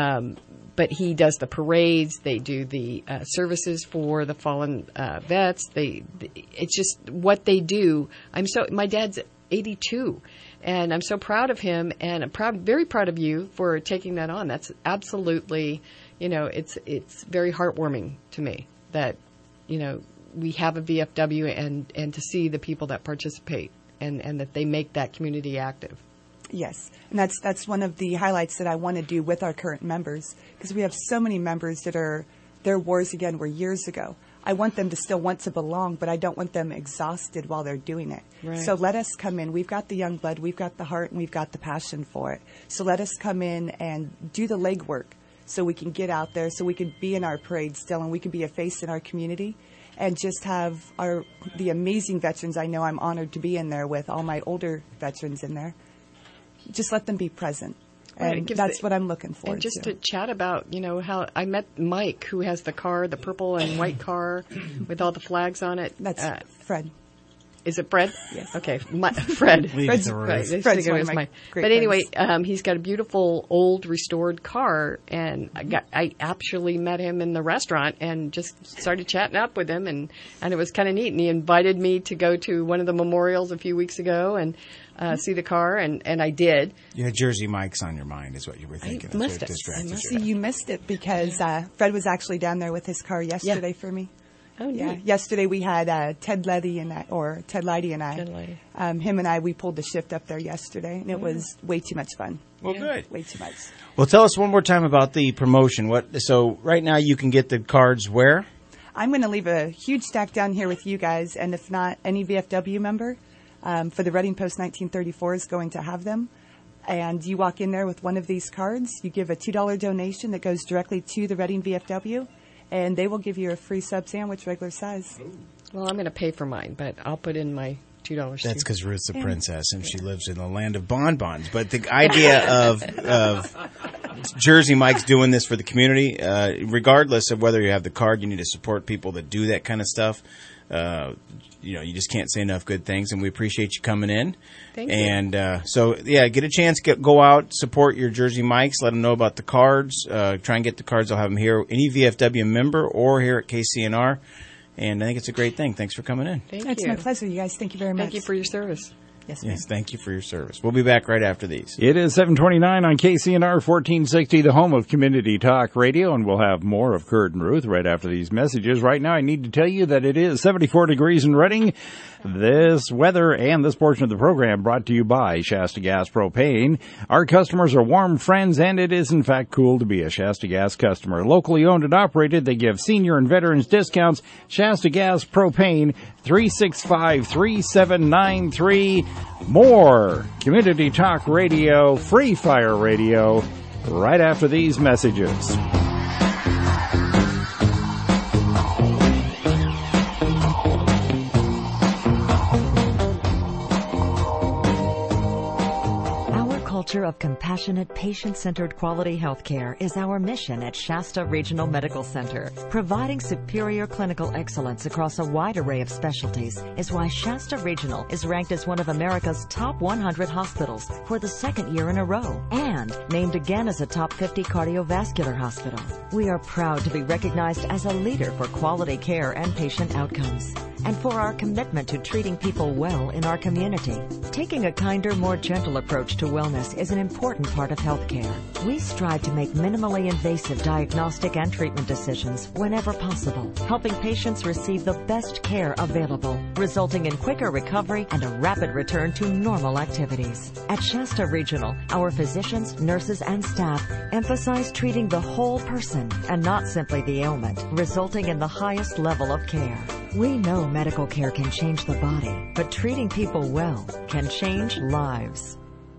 he does the parades. They do the services for the fallen vets. It's just what they do. My dad's 82. And I'm so proud of him, and I'm very proud of you for taking that on. That's absolutely, it's very heartwarming to me that, we have a VFW and to see the people that participate and that they make that community active. Yes, and that's one of the highlights that I want to do with our current members, because we have so many members that their wars, again, were years ago. I want them to still want to belong, but I don't want them exhausted while they're doing it. Right. So let us come in. We've got the young blood, we've got the heart, and we've got the passion for it. So let us come in and do the legwork so we can get out there, so we can be in our parade still, and we can be a face in our community, and just have the amazing veterans I know I'm honored to be in there with, all my older veterans in there. Just let them be present. Right, and that's what I'm looking for. And just to chat about, how I met Mike, who has the car, the purple and white car with all the flags on it. That's Fred. Is it Fred? Yes. Okay, Fred. Fred's one of my great But anyway, friends. he's got a beautiful old restored car, and I actually met him in the restaurant and just started chatting up with him, and it was kind of neat. And he invited me to go to one of the memorials a few weeks ago and see the car, and I did. You had Jersey Mike's on your mind, is what you were thinking. I must have. You missed it because Fred was actually down there with his car yesterday for me. Oh, yeah. neat. Yesterday we had Ted Leidy and I. Ted Leidy. Him and I, we pulled the shift up there yesterday, and it was way too much fun. Well, good. Way too much. Well, tell us one more time about the promotion. So right now you can get the cards where? I'm going to leave a huge stack down here with you guys, and if not, any VFW member for the Reading Post 1934 is going to have them. And you walk in there with one of these cards, you give a $2 donation that goes directly to the Reading VFW, and they will give you a free sub sandwich regular size. Well, I'm going to pay for mine, but I'll put in my $2. That's because Ruth's a princess and she lives in the land of bonbons. But the idea of Jersey Mike's doing this for the community, regardless of whether you have the card, you need to support people that do that kind of stuff. You just can't say enough good things, and we appreciate you coming in. Thank you. And so, get a chance, go out, support your Jersey Mikes, let them know about the cards. Try and get the cards. I'll have them here, any VFW member or here at KCNR. And I think it's a great thing. Thanks for coming in. It's my pleasure, you guys. Thank you very much. Thank you for your service. Yes, thank you for your service. We'll be back right after these. It is 7:29 on KCNR 1460, the home of Community Talk Radio, and we'll have more of Kurt and Ruth right after these messages. Right now, I need to tell you that it is 74 degrees in Reading. This weather and this portion of the program brought to you by Shasta Gas Propane. Our customers are warm friends, and it is, in fact, cool to be a Shasta Gas customer. Locally owned and operated, they give senior and veterans discounts. Shasta Gas Propane, 365-3793. More Community Talk Radio, Free Fire Radio, right after these messages. Culture of compassionate, patient-centered quality health care is our mission at Shasta Regional Medical Center. Providing superior clinical excellence across a wide array of specialties is why Shasta Regional is ranked as one of America's top 100 hospitals for the second year in a row and named again as a top 50 cardiovascular hospital. We are proud to be recognized as a leader for quality care and patient outcomes, and for our commitment to treating people well in our community. Taking a kinder, more gentle approach to wellness is an important part of healthcare. We strive to make minimally invasive diagnostic and treatment decisions whenever possible, helping patients receive the best care available, resulting in quicker recovery and a rapid return to normal activities. At Shasta Regional, our physicians, nurses, and staff emphasize treating the whole person and not simply the ailment, resulting in the highest level of care. We know medical care can change the body, but treating people well can change lives.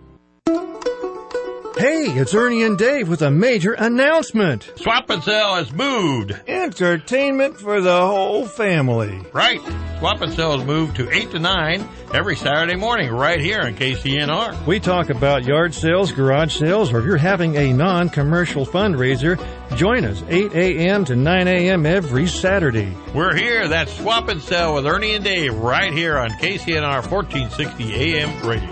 Hey, it's Ernie and Dave with a major announcement. Swap and Sell has moved. Entertainment for the whole family. Right. Swap and Sell has moved to 8 to 9 every Saturday morning right here on KCNR. We talk about yard sales, garage sales, or if you're having a non-commercial fundraiser, join us 8 a.m. to 9 a.m. every Saturday. We're here. That's Swap and Sell with Ernie and Dave right here on KCNR 1460 AM radio.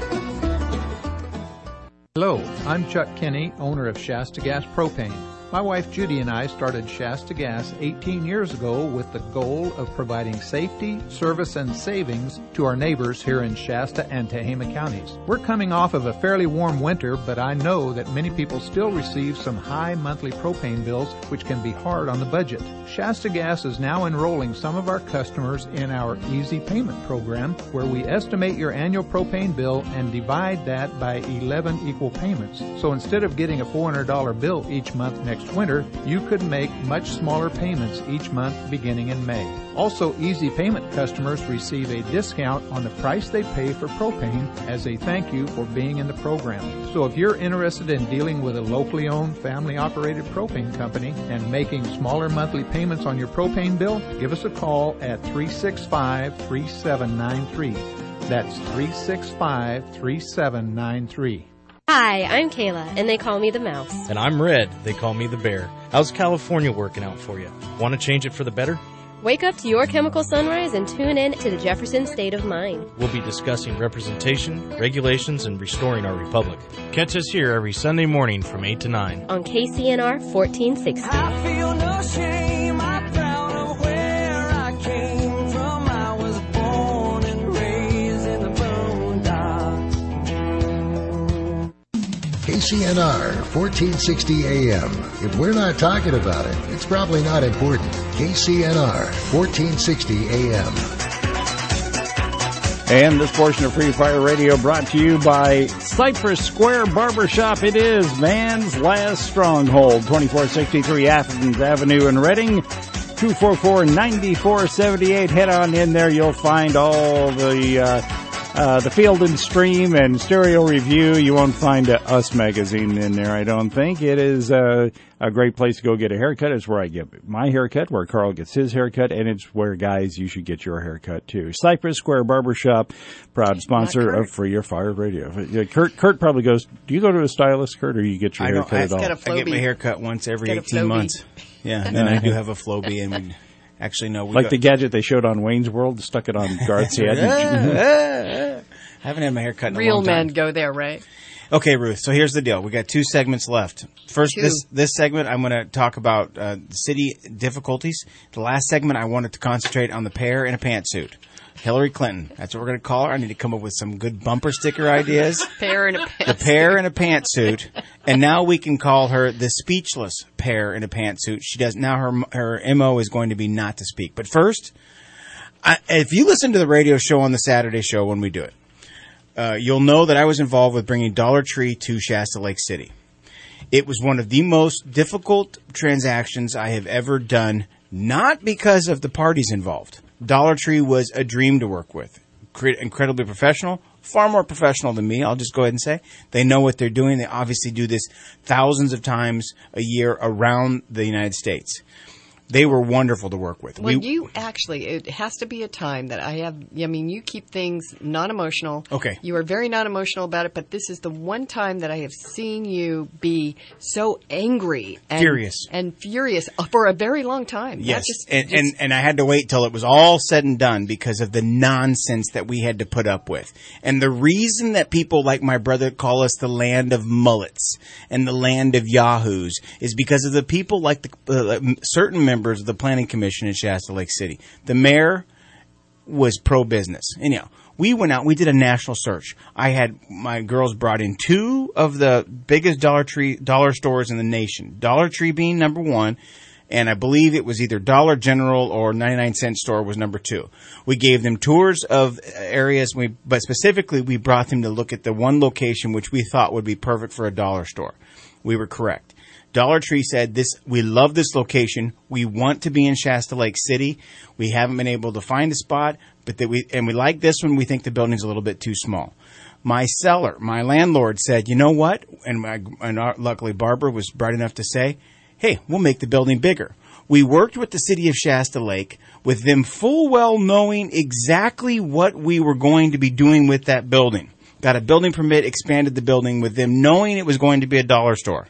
Hello, I'm Chuck Kinney, owner of Shasta Gas Propane. My wife Judy and I started Shasta Gas 18 years ago with the goal of providing safety, service, and savings to our neighbors here in Shasta and Tehama counties. We're coming off of a fairly warm winter, but I know that many people still receive some high monthly propane bills, which can be hard on the budget. Shasta Gas is now enrolling some of our customers in our Easy Payment program, where we estimate your annual propane bill and divide that by 11 equal payments. So instead of getting a $400 bill each month next winter, you could make much smaller payments each month beginning in May. Also, Easy Payment customers receive a discount on the price they pay for propane as a thank you for being in the program. So if you're interested in dealing with a locally owned, family-operated propane company and making smaller monthly payments on your propane bill, give us a call at 365-3793. That's 365-3793. Hi, I'm Kayla, and they call me the Mouse. And I'm Red. They call me the Bear. How's California working out for you? Want to change it for the better? Wake up to your chemical sunrise and tune in to the Jefferson State of Mind. We'll be discussing representation, regulations, and restoring our republic. Catch us here every Sunday morning from 8 to 9. On KCNR 1460. I feel no shame. I'm proud of where I came from. I was born and raised in the boondocks. KCNR 1460 AM. If we're not talking about it, it's probably not important. KCNR 1460 AM. And this portion of Free Fire Radio brought to you by Cypress Square Barbershop. It is man's last stronghold. 2463 Athens Avenue in Reading. 244-9478. Head on in there. You'll find all the Field and Stream and Stereo Review. You won't find Us magazine in there, I don't think. It is a great place to go get a haircut. It's where I get my haircut, where Carl gets his haircut, and it's where, guys, you should get your haircut, too. Cypress Square Barbershop, proud sponsor of Free Fire Radio. Yeah, Kurt probably goes, do you go to a stylist, Kurt, or you get your haircut at all? I get my haircut once every 18 months. Yeah, and then I do have a Flowbee, and we actually no. Like the gadget they showed on Wayne's World, stuck it on Garth's head. I haven't had my hair cut in a long time. Real men go there, right? Okay, Ruth, so here's the deal. We got 2 segments left. First, this segment, I'm going to talk about city difficulties. The last segment, I wanted to concentrate on the pear in a pantsuit. Hillary Clinton. That's what we're going to call her. I need to come up with some good bumper sticker ideas. Pear in a pantsuit. The pear in a pantsuit. And now we can call her the speechless pear in a pantsuit. She does now. Her MO is going to be not to speak. But first, if you listen to the radio show on the Saturday show when we do it, you'll know that I was involved with bringing Dollar Tree to Shasta Lake City. It was one of the most difficult transactions I have ever done, not because of the parties involved. Dollar Tree was a dream to work with. Incredibly professional, far more professional than me, I'll just go ahead and say. They know what they're doing. They obviously do this thousands of times a year around the United States. They were wonderful to work with. Well, it has to be a time that you keep things non-emotional. Okay. You are very non-emotional about it, but this is the one time that I have seen you be so angry and furious for a very long time. Yes. And I had to wait till it was all said and done because of the nonsense that we had to put up with. And the reason that people like my brother call us the land of mullets and the land of yahoos is because of the people like certain members of the Planning Commission in Shasta Lake City. The mayor was pro-business. Anyhow, we went out, we did a national search. I had my girls brought in 2 of the biggest dollar stores in the nation. Dollar Tree being number 1, and I believe it was either Dollar General or 99-cent store was number 2. We gave them tours of areas, but specifically we brought them to look at the one location which we thought would be perfect for a dollar store. We were correct. Dollar Tree said, we love this location. We want to be in Shasta Lake City. We haven't been able to find a spot, but we like this one. We think the building's a little bit too small. My landlord said, you know what? And luckily Barbara was bright enough to say, hey, we'll make the building bigger. We worked with the city of Shasta Lake with them full well knowing exactly what we were going to be doing with that building. Got a building permit, expanded the building with them knowing it was going to be a dollar store.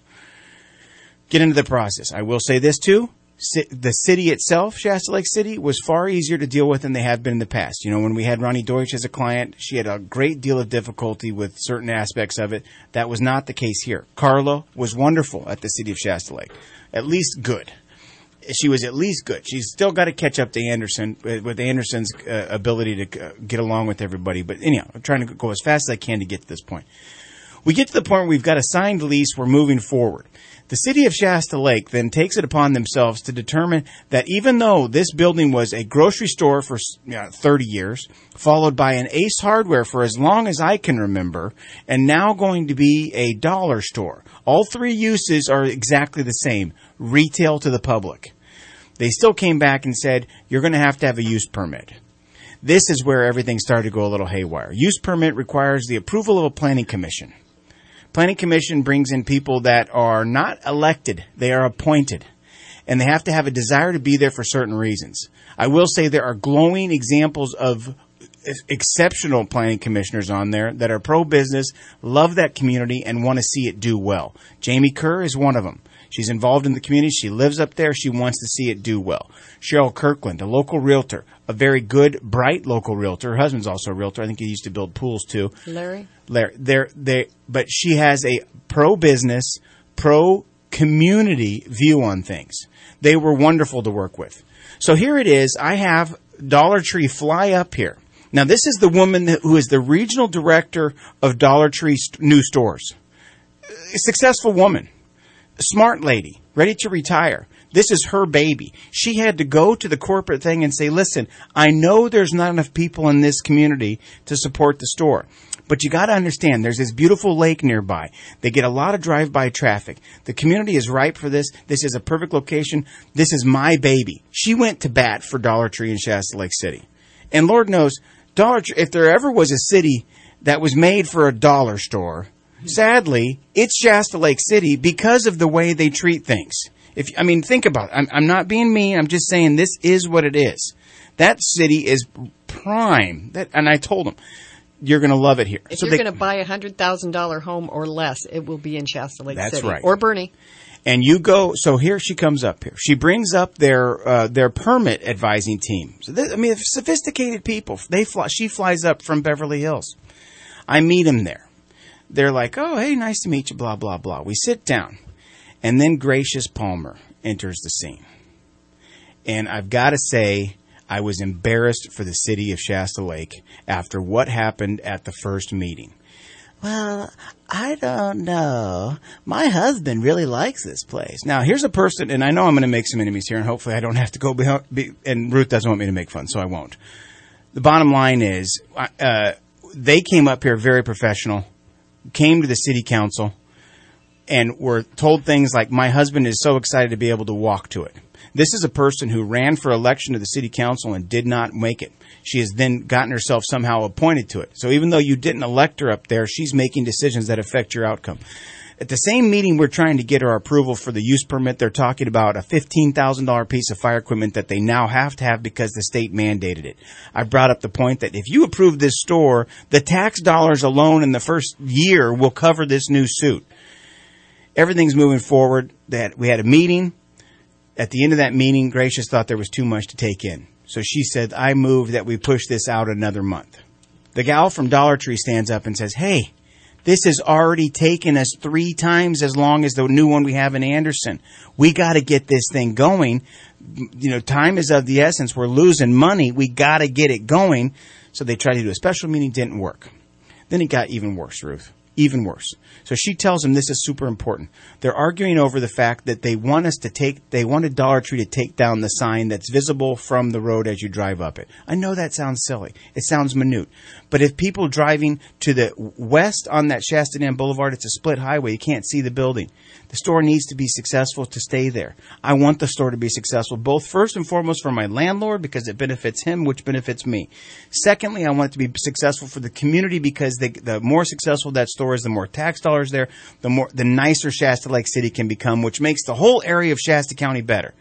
Get into the process. I will say this, too. The city itself, Shasta Lake City, was far easier to deal with than they have been in the past. You know, when we had Ronnie Deutsch as a client, she had a great deal of difficulty with certain aspects of it. That was not the case here. Carla was wonderful at the city of Shasta Lake. At least good. She was at least good. She's still got to catch up to Anderson with Anderson's ability to get along with everybody. But anyhow, I'm trying to go as fast as I can to get to this point. We get to the point where we've got a signed lease. We're moving forward. The city of Shasta Lake then takes it upon themselves to determine that even though this building was a grocery store for 30 years, followed by an Ace Hardware for as long as I can remember, and now going to be a dollar store, all 3 uses are exactly the same, retail to the public. They still came back and said, you're going to have a use permit. This is where everything started to go a little haywire. Use permit requires the approval of a planning commission. Planning Commission brings in people that are not elected. They are appointed. And they have to have a desire to be there for certain reasons. I will say there are glowing examples of exceptional planning commissioners on there that are pro-business, love that community, and want to see it do well. Jamie Kerr is one of them. She's involved in the community. She lives up there. She wants to see it do well. Cheryl Kirkland, a local realtor, a very good, bright local realtor. Her husband's also a realtor. I think he used to build pools too. Larry. But she has a pro-business, pro-community view on things. They were wonderful to work with. So here it is. I have Dollar Tree fly up here. Now, this is the woman who is the regional director of Dollar Tree new stores. A successful woman, a smart lady, ready to retire. This is her baby. She had to go to the corporate thing and say, listen, I know there's not enough people in this community to support the store. But you got to understand, there's this beautiful lake nearby. They get a lot of drive-by traffic. The community is ripe for this. This is a perfect location. This is my baby. She went to bat for Dollar Tree in Shasta Lake City. And Lord knows, Dollar Tree, if there ever was a city that was made for a dollar store, sadly, it's Shasta Lake City because of the way they treat things. Think about it. I'm not being mean. I'm just saying this is what it is. That city is prime. And I told them, you're going to love it here. If you're going to buy a $100,000 home or less, it will be in Shasta Lake City. That's right. Or Bernie. And you go, so here she comes up here. She brings up their permit advising team. So sophisticated people. She flies up from Beverly Hills. I meet them there. They're like, oh, hey, nice to meet you, blah, blah, blah. We sit down. And then Gracious Palmer enters the scene. And I've got to say, I was embarrassed for the city of Shasta Lake after what happened at the first meeting. Well, I don't know. My husband really likes this place. Now, here's a person, and I know I'm going to make some enemies here, and hopefully I don't have to go and Ruth doesn't want me to make fun, so I won't. The bottom line is, they came up here very professional, came to the city council, and were told things like, my husband is so excited to be able to walk to it. This is a person who ran for election to the city council and did not make it. She has then gotten herself somehow appointed to it. So even though you didn't elect her up there, she's making decisions that affect your outcome. At the same meeting, we're trying to get her approval for the use permit. They're talking about a $15,000 piece of fire equipment that they now have to have because the state mandated it. I brought up the point that if you approve this store, the tax dollars alone in the first year will cover this new suit. Everything's moving forward. We had a meeting. At the end of that meeting, Gracious thought there was too much to take in. So she said, I move that we push this out another month. The gal from Dollar Tree stands up and says, hey, this has already taken us 3 times as long as the new one we have in Anderson. We got to get this thing going. Time is of the essence. We're losing money. We got to get it going. So they tried to do a special meeting. Didn't work. Then it got even worse, Ruth. Even worse. So she tells them this is super important. They're arguing over the fact that they wanted Dollar Tree to take down the sign that's visible from the road as you drive up it. I know that sounds silly. It sounds minute. But if people driving to the west on that Shasta Dam Boulevard, it's a split highway. You can't see the building. The store needs to be successful to stay there. I want the store to be successful, both first and foremost for my landlord because it benefits him, which benefits me. Secondly, I want it to be successful for the community because the more successful that store is, the more tax dollars there, the nicer Shasta Lake City can become, which makes the whole area of Shasta County better.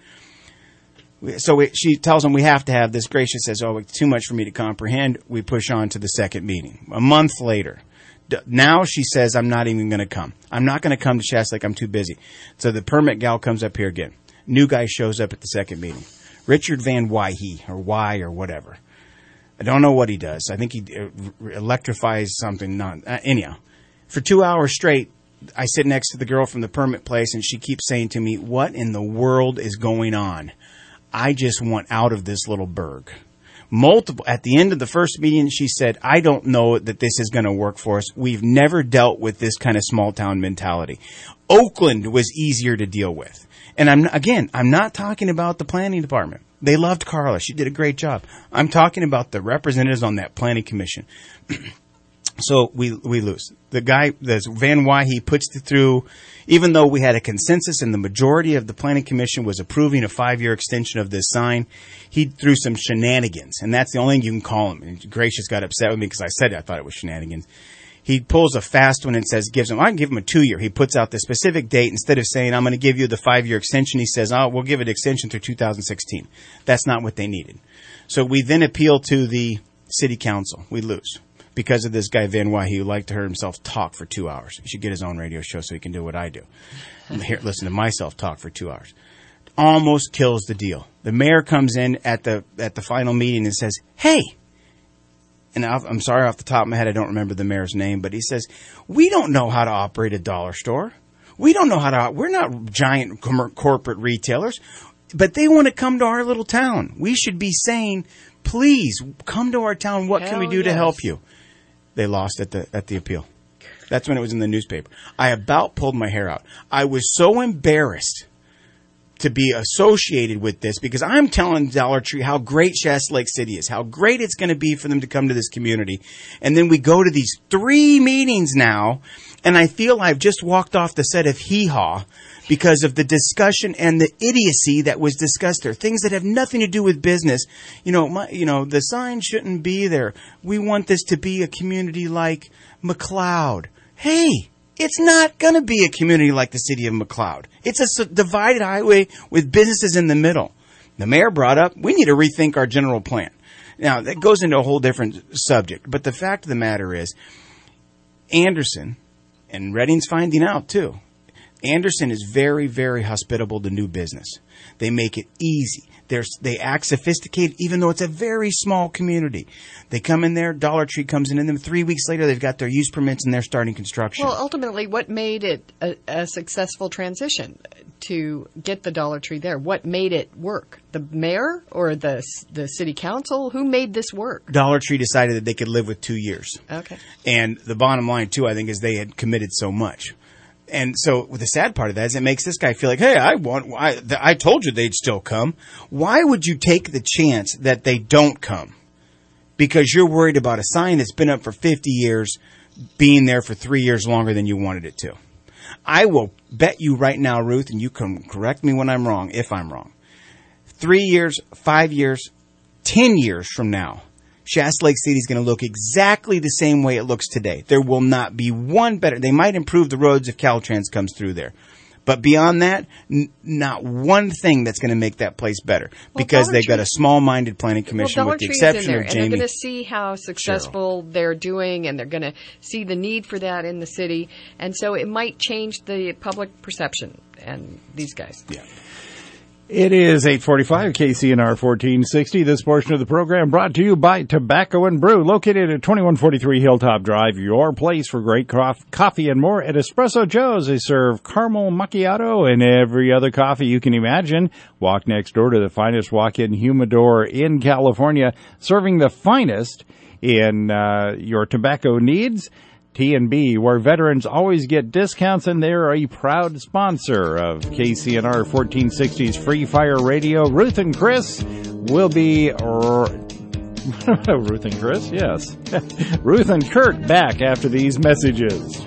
So she tells them we have to have this. Gracious says, oh, it's too much for me to comprehend. We push on to the second meeting. A month later. Now she says, I'm not even going to come. I'm not going to come to Shasta Lake. I'm too busy. So the permit gal comes up here again. New guy shows up at the second meeting. Richard Van Wyhe, or Y, or whatever. I don't know what he does. I think he electrifies something. Anyhow, for 2 hours straight, I sit next to the girl from the permit place, and she keeps saying to me, what in the world is going on? I just want out of this little burg. At the end of the first meeting, she said, I don't know that this is going to work for us. We've never dealt with this kind of small town mentality. Oakland was easier to deal with. And I'm not talking about the planning department. They loved Carla. She did a great job. I'm talking about the representatives on that planning commission. So we lose. The guy, Van Wyhe, puts it through, even though we had a consensus and the majority of the planning commission was approving a 5-year extension of this sign, he threw some shenanigans. And that's the only thing you can call him. And Gracious got upset with me because I said I thought it was shenanigans. He pulls a fast one and says, I can give him a 2-year. He puts out the specific date. Instead of saying, I'm going to give you the 5-year extension, he says, we'll give it extension through 2016. That's not what they needed. So we then appeal to the city council. We lose. Because of this guy, Van Wyhe, who liked to hear himself talk for 2 hours. He should get his own radio show so he can do what I do. Listen to myself talk for 2 hours. Almost kills the deal. The mayor comes in at the final meeting and says, hey, and I'm sorry off the top of my head, I don't remember the mayor's name, but he says, we don't know how to operate a dollar store. We don't know we're not giant corporate retailers, but they want to come to our little town. We should be saying, please come to our town. What can we do to help you? They lost at the appeal. That's when it was in the newspaper. I about pulled my hair out. I was so embarrassed to be associated with this because I'm telling Dollar Tree how great Shasta Lake City is, how great it's going to be for them to come to this community. And then we go to these 3 meetings now, and I feel I've just walked off the set of Hee Haw because of the discussion and the idiocy that was discussed there. Things that have nothing to do with business. The sign shouldn't be there. We want this to be a community like McLeod. Hey! It's not going to be a community like the city of McLeod. It's a divided highway with businesses in the middle. The mayor brought up, we need to rethink our general plan. Now, that goes into a whole different subject. But the fact of the matter is, Anderson, and Redding's finding out too, Anderson is very, very hospitable to new business. They make it easy. They act sophisticated, even though it's a very small community. They come in there, Dollar Tree comes in, and then 3 weeks later, they've got their use permits and they're starting construction. Well, ultimately, what made it a successful transition to get the Dollar Tree there? What made it work? The mayor or the city council? Who made this work? Dollar Tree decided that they could live with 2 years. Okay. And the bottom line, too, I think, is they had committed so much. And so the sad part of that is it makes this guy feel like, hey, I told you they'd still come. Why would you take the chance that they don't come? Because you're worried about a sign that's been up for 50 years being there for 3 years longer than you wanted it to. I will bet you right now, Ruth, and you can correct me when I'm wrong, if I'm wrong. 3 years, 5 years, 10 years from now, Shasta Lake City is going to look exactly the same way it looks today. There will not be one better. They might improve the roads if Caltrans comes through there. But beyond that, not one thing that's going to make that place better because they've got a small-minded planning commission with the exception of Jamie. And they're going to see how successful they're doing, and they're going to see the need for that in the city. And so it might change the public perception and these guys. Yeah. It is 8:45 KCNR 1460. This portion of the program brought to you by Tobacco and Brew, located at 2143 Hilltop Drive, your place for great coffee and more. At Espresso Joe's, they serve caramel macchiato and every other coffee you can imagine. Walk next door to the finest walk-in humidor in California, serving the finest in your tobacco needs. T&B, where veterans always get discounts, and they're a proud sponsor of KCNR 1460's Free Fire Radio. Ruth and Chris will be... Ruth and Chris, yes. Ruth and Kurt back after these messages.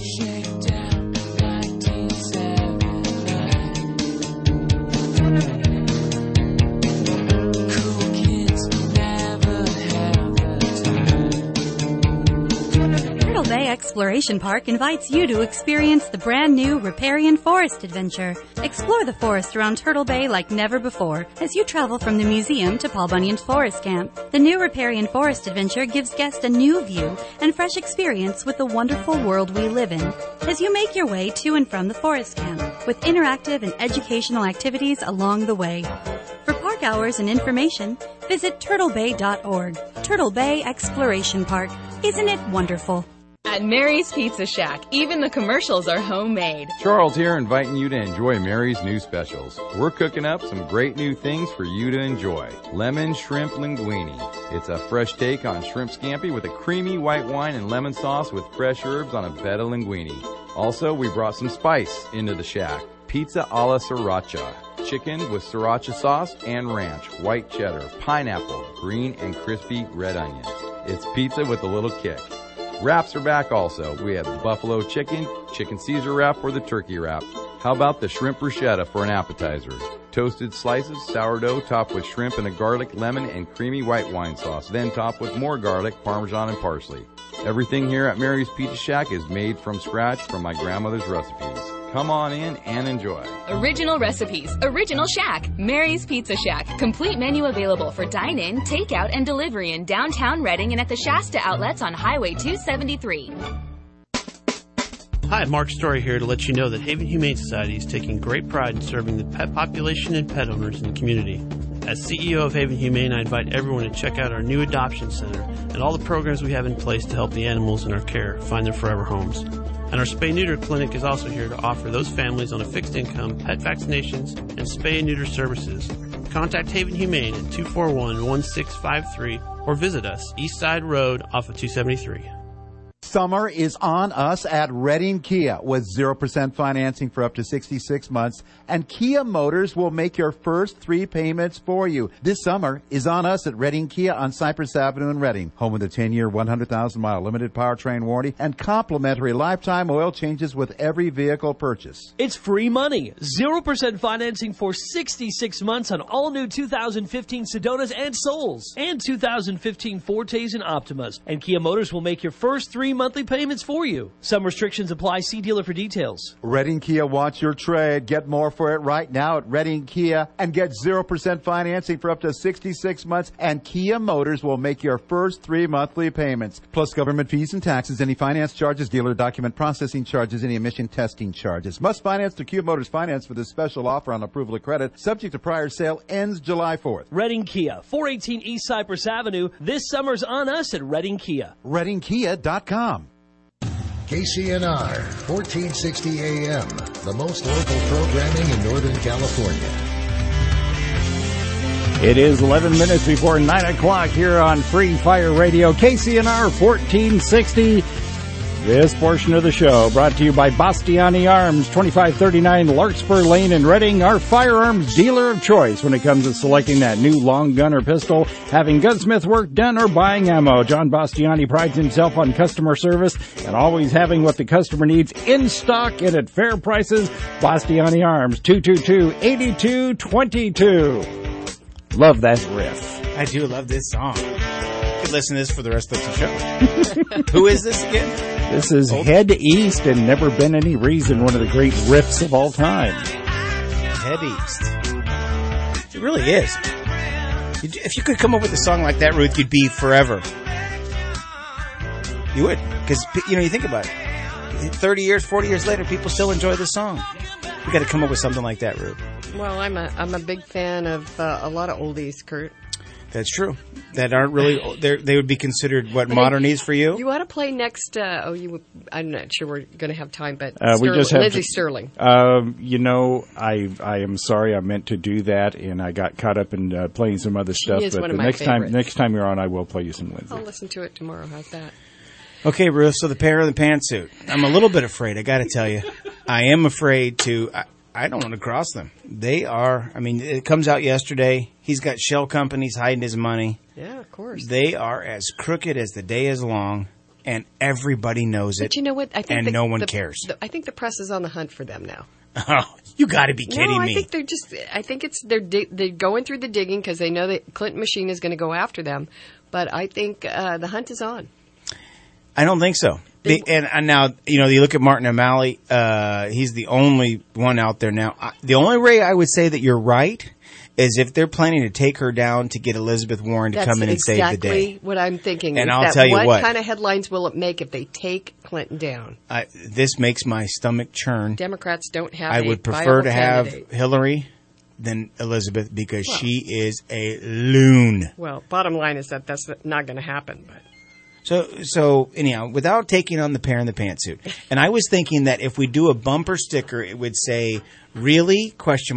Exploration Park invites you to experience the brand new Riparian Forest Adventure. Explore the forest around Turtle Bay like never before as you travel from the museum to Paul Bunyan's Forest Camp. The new Riparian Forest Adventure gives guests a new view and fresh experience with the wonderful world we live in as you make your way to and from the forest camp with interactive and educational activities along the way. For park hours and information, visit turtlebay.org. Turtle Bay Exploration Park. Isn't it wonderful? At Mary's Pizza Shack, even the commercials are homemade. Charles here, inviting you to enjoy Mary's new specials. We're cooking up some great new things for you to enjoy. Lemon shrimp linguine. It's a fresh take on shrimp scampi with a creamy white wine and lemon sauce with fresh herbs on a bed of linguine. Also, we brought some spice into the shack. Pizza alla sriracha. Chicken with sriracha sauce and ranch, white cheddar, pineapple, green and crispy red onions. It's pizza with a little kick. Wraps are back also. We have the buffalo chicken, chicken Caesar wrap, or the turkey wrap. How about the shrimp bruschetta for an appetizer? Toasted slices, sourdough topped with shrimp and a garlic, lemon, and creamy white wine sauce, then topped with more garlic, parmesan, and parsley. Everything here at Mary's Pizza Shack is made from scratch from my grandmother's recipes. Come on in and enjoy. Original recipes, original shack, Mary's Pizza Shack. Complete menu available for dine-in, takeout, and delivery in downtown Redding and at the Shasta outlets on Highway 273. Hi, Mark Story here to let you know that Haven Humane Society is taking great pride in serving the pet population and pet owners in the community. As CEO of Haven Humane, I invite everyone to check out our new adoption center and all the programs we have in place to help the animals in our care find their forever homes. And our spay-neuter clinic is also here to offer those families on a fixed income pet vaccinations and spay and neuter services. Contact Haven Humane at 241-1653 or visit us East Side Road off of 273. summer is on us at Redding Kia with 0% financing for up to 66 months, and Kia Motors will make your first 3 payments for you. This summer is on us at Redding Kia on Cypress Avenue in Redding, home with a 10-year, 100,000-mile limited powertrain warranty and complimentary lifetime oil changes with every vehicle purchase. It's free money. 0% financing for 66 months on all new 2015 Sedonas and Souls and 2015 Fortes and Optimas. And Kia Motors will make your first 3 monthly payments for you. Some restrictions apply. See dealer for details. Redding Kia wants your trade. Get more for it right now at Redding Kia and get 0% financing for up to 66 months. And Kia Motors will make your first 3 monthly payments. Plus government fees and taxes, any finance charges, dealer document processing charges, any emission testing charges. Must finance through Kia Motors Finance for this special offer on approval of credit. Subject to prior sale. Ends July 4th. Redding Kia, 418 East Cypress Avenue. This summer's on us at Redding Kia. ReddingKia.com. KCNR, 1460 AM, the most local programming in Northern California. It is 11 minutes before 9 o'clock here on Free Fire Radio, KCNR 1460. This portion of the show brought to you by Bastiani Arms, 2539 Larkspur Lane in Redding, our firearms dealer of choice when it comes to selecting that new long gun or pistol, having gunsmith work done, or buying ammo. John Bastiani prides himself on customer service and always having what the customer needs in stock and at fair prices. Bastiani Arms, 222-8222. Love that riff. I do love this song. You could listen to this for the rest of the show. Who is this again? This is Head East and Never Been Any Reason, one of the great riffs of all time. Head East. It really is. If you could come up with a song like that, Ruth, you'd be forever. You would. Because, you think about it. 30 years, 40 years later, people still enjoy this song. We got to come up with something like that, Ruth. Well, I'm a big fan of a lot of oldies, Kurt. That's true. That aren't really, they would be considered, modernies for you? You ought to play next, I'm not sure we're going to have time, but we just have Lindsey Sterling. I am sorry, I meant to do that, and I got caught up in playing some other stuff. Is but one the of my favorites. next time you're on, I will play you some Lindsey. I'll listen to it tomorrow. How's that? Okay, Ruth, so the pair in the pantsuit. I'm a little bit afraid, I got to tell you. I am afraid to... I don't want to cross them. They are, it comes out yesterday. He's got shell companies hiding his money. Yeah, of course. They are as crooked as the day is long, and everybody knows it. But you know what? I think no one cares. I think the press is on the hunt for them now. Oh, you got to be kidding me. I think they're they're going through the digging because they know the Clinton machine is going to go after them. But I think the hunt is on. I don't think so. And now, you look at Martin O'Malley, he's the only one out there now. The only way I would say that you're right is if they're planning to take her down to get Elizabeth Warren to come in and save the day. That's exactly what I'm thinking. And I'll tell you what. What kind of headlines will it make if they take Clinton down? This makes my stomach churn. Democrats don't have I would prefer to have Hillary than Elizabeth because she is a loon. Well, bottom line is that that's not going to happen, but... So anyhow, without taking on the pair in the pantsuit, and I was thinking that if we do a bumper sticker, it would say, "Really?" ?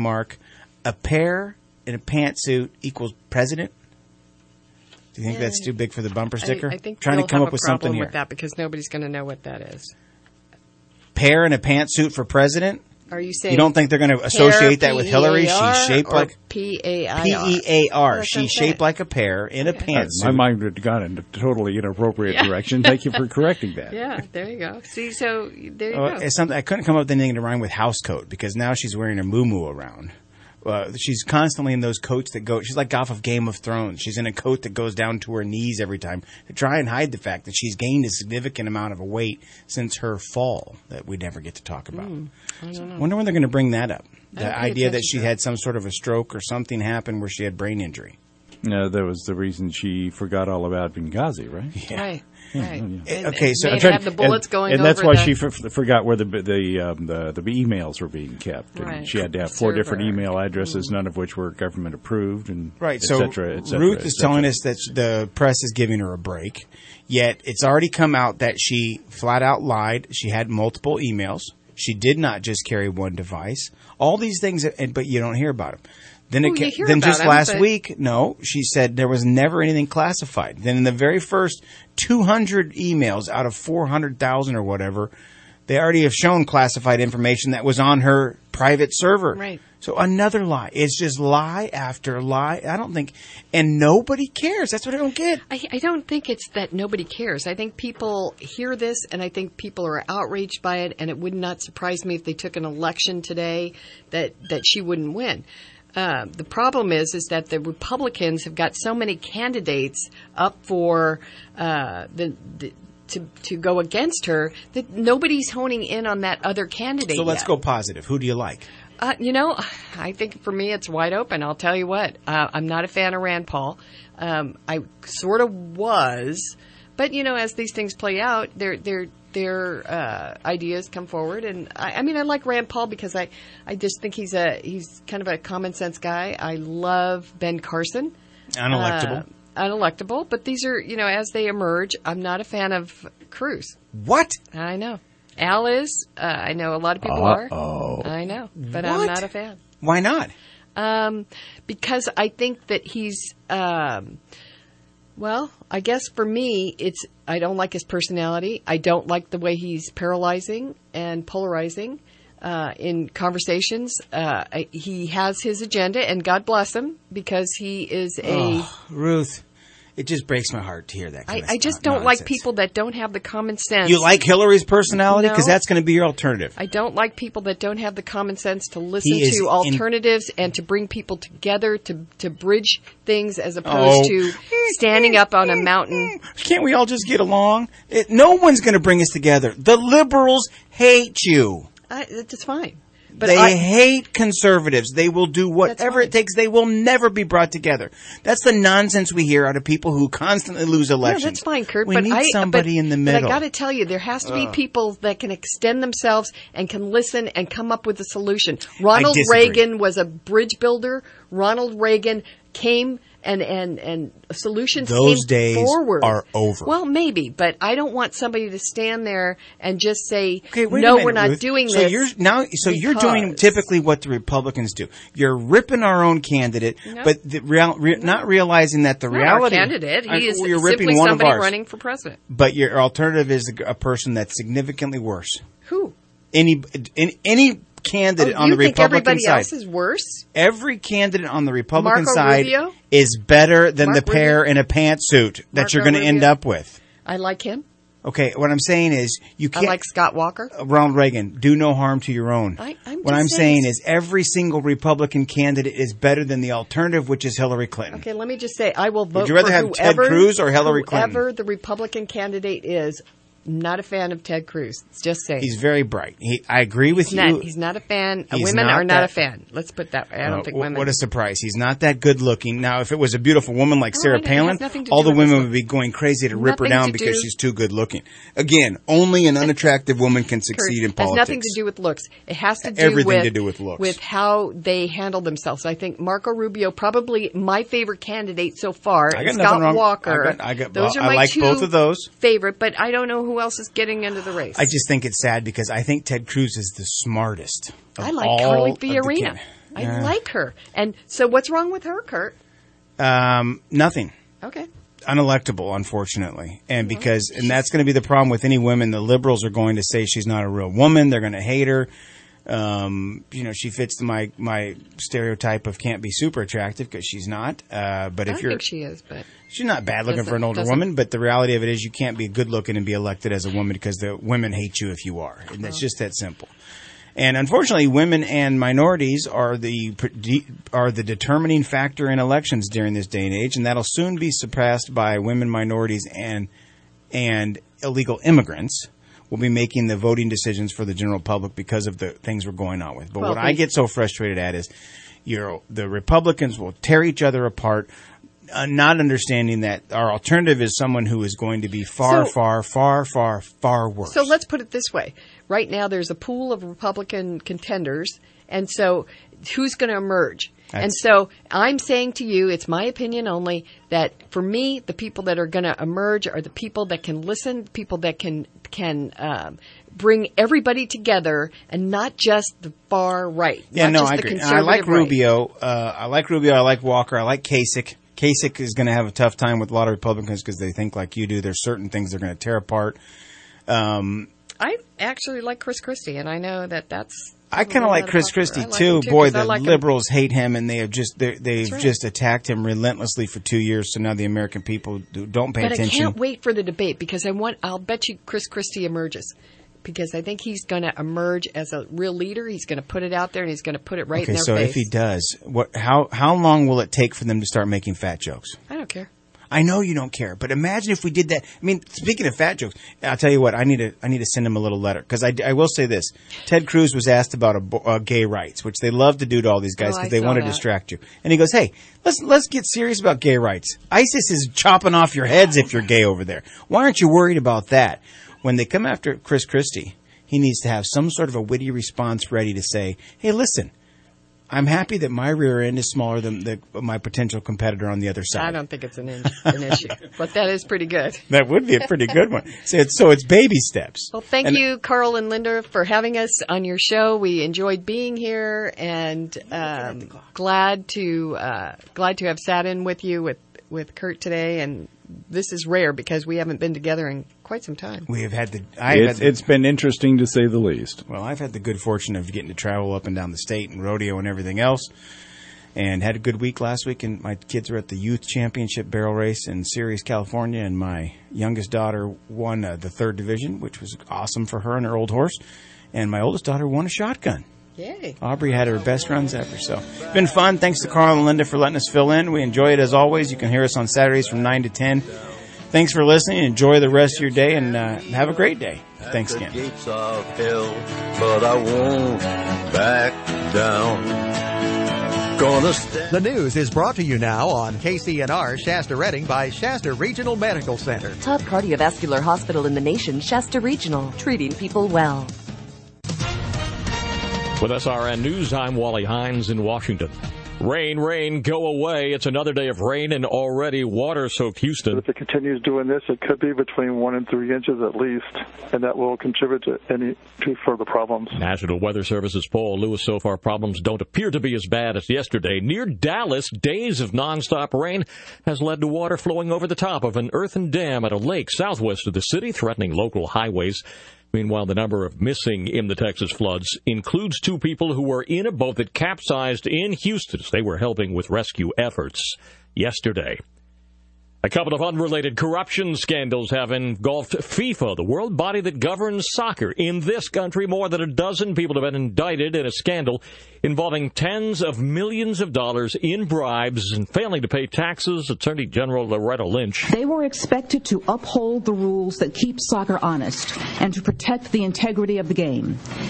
A pair in a pantsuit equals president. Do you think that's too big for the bumper sticker? I think trying to come up with something here with that because nobody's going to know what that is. Pair in a pantsuit for president. Are you saying you don't think they're going to associate that with Hillary? She's shaped like P-A-I-R. P-E-A-R. She's shaped like a pear in a pantsuit. My mind had gone in a totally inappropriate direction. Thank you for correcting that. Yeah, there you go. See, so there you go. It's something I couldn't come up with anything to rhyme with house coat because now she's wearing a muumuu around. She's constantly in those coats that go. She's like off of Game of Thrones. She's in a coat that goes down to her knees every time to try and hide the fact that she's gained a significant amount of weight since her fall that we never get to talk about. I don't know. Wonder when they're going to bring that up. The idea that she had some sort of a stroke or something happen where she had brain injury. No, that was the reason she forgot all about Benghazi, right? Yeah. Right. Okay, so they have the bullets going and over that's why the... she forgot where the emails were being kept. And right. she had to have 4 different email addresses, none of which were government approved, and right. et So cetera, et cetera, Ruth is telling us that the press is giving her a break. Yet it's already come out that she flat out lied. She had multiple emails. She did not just carry one device. All these things, but you don't hear about them. Then you hear then about just him, last but- week, no, she said there was never anything classified. Then in the very first 200 emails out of 400,000 or whatever, they already have shown classified information that was on her private server. Right. So another lie. It's just lie after lie. I don't think, and nobody cares. That's what I don't get. I don't think it's that nobody cares. I think people hear this, and I think people are outraged by it, and it would not surprise me if they took an election today that she wouldn't win. The problem is that the Republicans have got so many candidates up for to go against her that nobody's honing in on that other candidate. So let's yet. go positive. Who do you like? I think for me it's wide open. I'll tell you what. I'm not a fan of Rand Paul. I sort of was, but as these things play out, their ideas come forward, and I like Rand Paul because I just think he's kind of a common sense guy. I love Ben Carson. Unelectable, but these are, as they emerge, I'm not a fan of Cruz. What? I know. Al is. I know a lot of people are. I know, but I'm not a fan. Why not? Because I think that he's, I guess for me, I don't like his personality. I don't like the way he's paralyzing and polarizing in conversations. He has his agenda, and God bless him, because he is Ruth, it just breaks my heart to hear that. I just don't like people that don't have the common sense. You like Hillary's personality? No. Because that's going to be your alternative. I don't like people that don't have the common sense to listen He is to alternatives and to bring people together to bridge things as opposed to standing up on a mountain. Can't we all just get along? No one's going to bring us together. The liberals hate you. It's fine. But They hate conservatives. They will do whatever it takes. They will never be brought together. That's the nonsense we hear out of people who constantly lose elections. No, that's fine, Kurt. We need somebody in the middle. But I got to tell you, there has to be people that can extend themselves and can listen and come up with a solution. Ronald Reagan was a bridge builder. Ronald Reagan came and solutions Those came days forward. are over. Well, maybe, but I don't want somebody to stand there and just say, Wait a no, minute, we're not Ruth. doing so this. You're doing typically what the Republicans do. You're ripping our own candidate, No. but not realizing that the Not reality. our candidate. He is you're simply ripping one somebody of ours. running for president. But your alternative is a person that's significantly worse. Who? Any candidate on the you think Republican everybody side. else is worse? Every candidate on the Republican Marco side Rubio? is better than Mark the pair in a pantsuit that Marco you're going to end Rubio? up with. I like him. Okay, what I'm saying is you can't. I like Scott Walker. Ronald Reagan, do no harm to your own. What I'm saying is every single Republican candidate is better than the alternative, which is Hillary Clinton. Okay, let me just say, I will vote Would you rather for have Ted Cruz or Hillary Clinton? Whoever the Republican candidate is. Not a fan of Ted Cruz. Just saying. He's very bright. I agree with you. He's not a fan. He's Women not are not that- a fan. Let's put that. I don't think women. What a surprise. He's not that good looking. Now, if it was a beautiful woman like Sarah it has Palin, nothing to all do the with women this would be going crazy to rip her Nothing down to because do- she's too good looking. Again, only an unattractive woman can succeed in It has politics. nothing to do with looks. It has to do Everything with to do with looks. with how they handle themselves. I think Marco Rubio, probably my favorite candidate so far. I got and nothing Scott wrong. Walker. Those are I my like two both of those. favorite, but I don't know who else is getting into the race. I just think it's sad because I think Ted Cruz is the smartest. Of I like all Carly of the Fiorina. I like her. And so what's wrong with her, Kurt? Nothing. Okay. Unelectable, unfortunately. And that's going to be the problem with any women. The liberals are going to say she's not a real woman. They're going to hate her. She fits my stereotype of can't be super attractive because she's not. But I if you're, think she is, but she's not bad looking for an older doesn't- woman. But the reality of it is, you can't be good looking and be elected as a woman because the women hate you if you are, and it's just that simple. And unfortunately, women and minorities are the determining factor in elections during this day and age, and that'll soon be surpassed by women, minorities, and illegal immigrants. Will be making the voting decisions for the general public because of the things we're going on with. But what I get so frustrated at is, the Republicans will tear each other apart, not understanding that our alternative is someone who is going to be far worse. So let's put it this way. Right now there's a pool of Republican contenders, and so who's going to emerge? And so I'm saying to you, it's my opinion only, that for me, the people that are going to emerge are the people that can listen, people that can bring everybody together and not just the far right. Yeah, not no, just I the agree. And I conservative like right. Rubio. I like Walker. I like Kasich. Kasich is going to have a tough time with a lot of Republicans because they think like you do. There's certain things they're going to tear apart. I actually like Chris Christie, and I know that's. I kind of like Chris Christie too. Boy, the liberals hate him, and they've just attacked him relentlessly for 2 years. So now the American people don't pay attention. But I can't wait for the debate because I'll bet you Chris Christie emerges. Because I think he's going to emerge as a real leader. He's going to put it out there, and he's going to put it right in their face. Okay, so if he does, how long will it take for them to start making fat jokes? I don't care. I know you don't care, but imagine if we did that. I mean, speaking of fat jokes, I'll tell you what. I need to send him a little letter because I will say this: Ted Cruz was asked about gay rights, which they love to do to all these guys because they want to distract you. And he goes, "Hey, let's get serious about gay rights. ISIS is chopping off your heads if you're gay over there. Why aren't you worried about that?" When they come after Chris Christie, he needs to have some sort of a witty response ready to say, "Hey, listen, I'm happy that my rear end is smaller than my potential competitor on the other side." I don't think it's an issue, but that is pretty good. That would be a pretty good one. So it's baby steps. Well, thank you, Carl and Linda, for having us on your show. We enjoyed being here, and glad to have sat in with you with Kurt today. And this is rare because we haven't been together in quite some time. We have had It's been interesting to say the least. Well, I've had the good fortune of getting to travel up and down the state and rodeo and everything else, and had a good week last week. And my kids were at the youth championship barrel race in Ceres, California, and my youngest daughter won the 3rd division, which was awesome for her and her old horse. And my oldest daughter won a shotgun. Yay. Aubrey had her best runs ever. So it's been fun. Thanks to Carl and Linda for letting us fill in. We enjoy it as always. You can hear us on Saturdays from 9 to 10. Thanks for listening. Enjoy the rest of your day, and have a great day. Thanks again. Gates of hell, but I won't back down. The news is brought to you now on KCNR Shasta Redding by Shasta Regional Medical Center. Top cardiovascular hospital in the nation, Shasta Regional, treating people well. With SRN News, I'm Wally Hines in Washington. Rain, go away. It's another day of rain in already water-soaked Houston. If it continues doing this, it could be between 1 and 3 inches at least, and that will contribute to further problems. National Weather Service's Paul Lewis, so far problems don't appear to be as bad as yesterday. Near Dallas, days of nonstop rain has led to water flowing over the top of an earthen dam at a lake southwest of the city, threatening local highways. Meanwhile, the number of missing in the Texas floods includes 2 people who were in a boat that capsized in Houston as they were helping with rescue efforts yesterday. A couple of unrelated corruption scandals have engulfed FIFA, the world body that governs soccer. In this country, more than a dozen people have been indicted in a scandal involving tens of millions of dollars in bribes and failing to pay taxes. Attorney General Loretta Lynch. They were expected to uphold the rules that keep soccer honest and to protect the integrity of the game.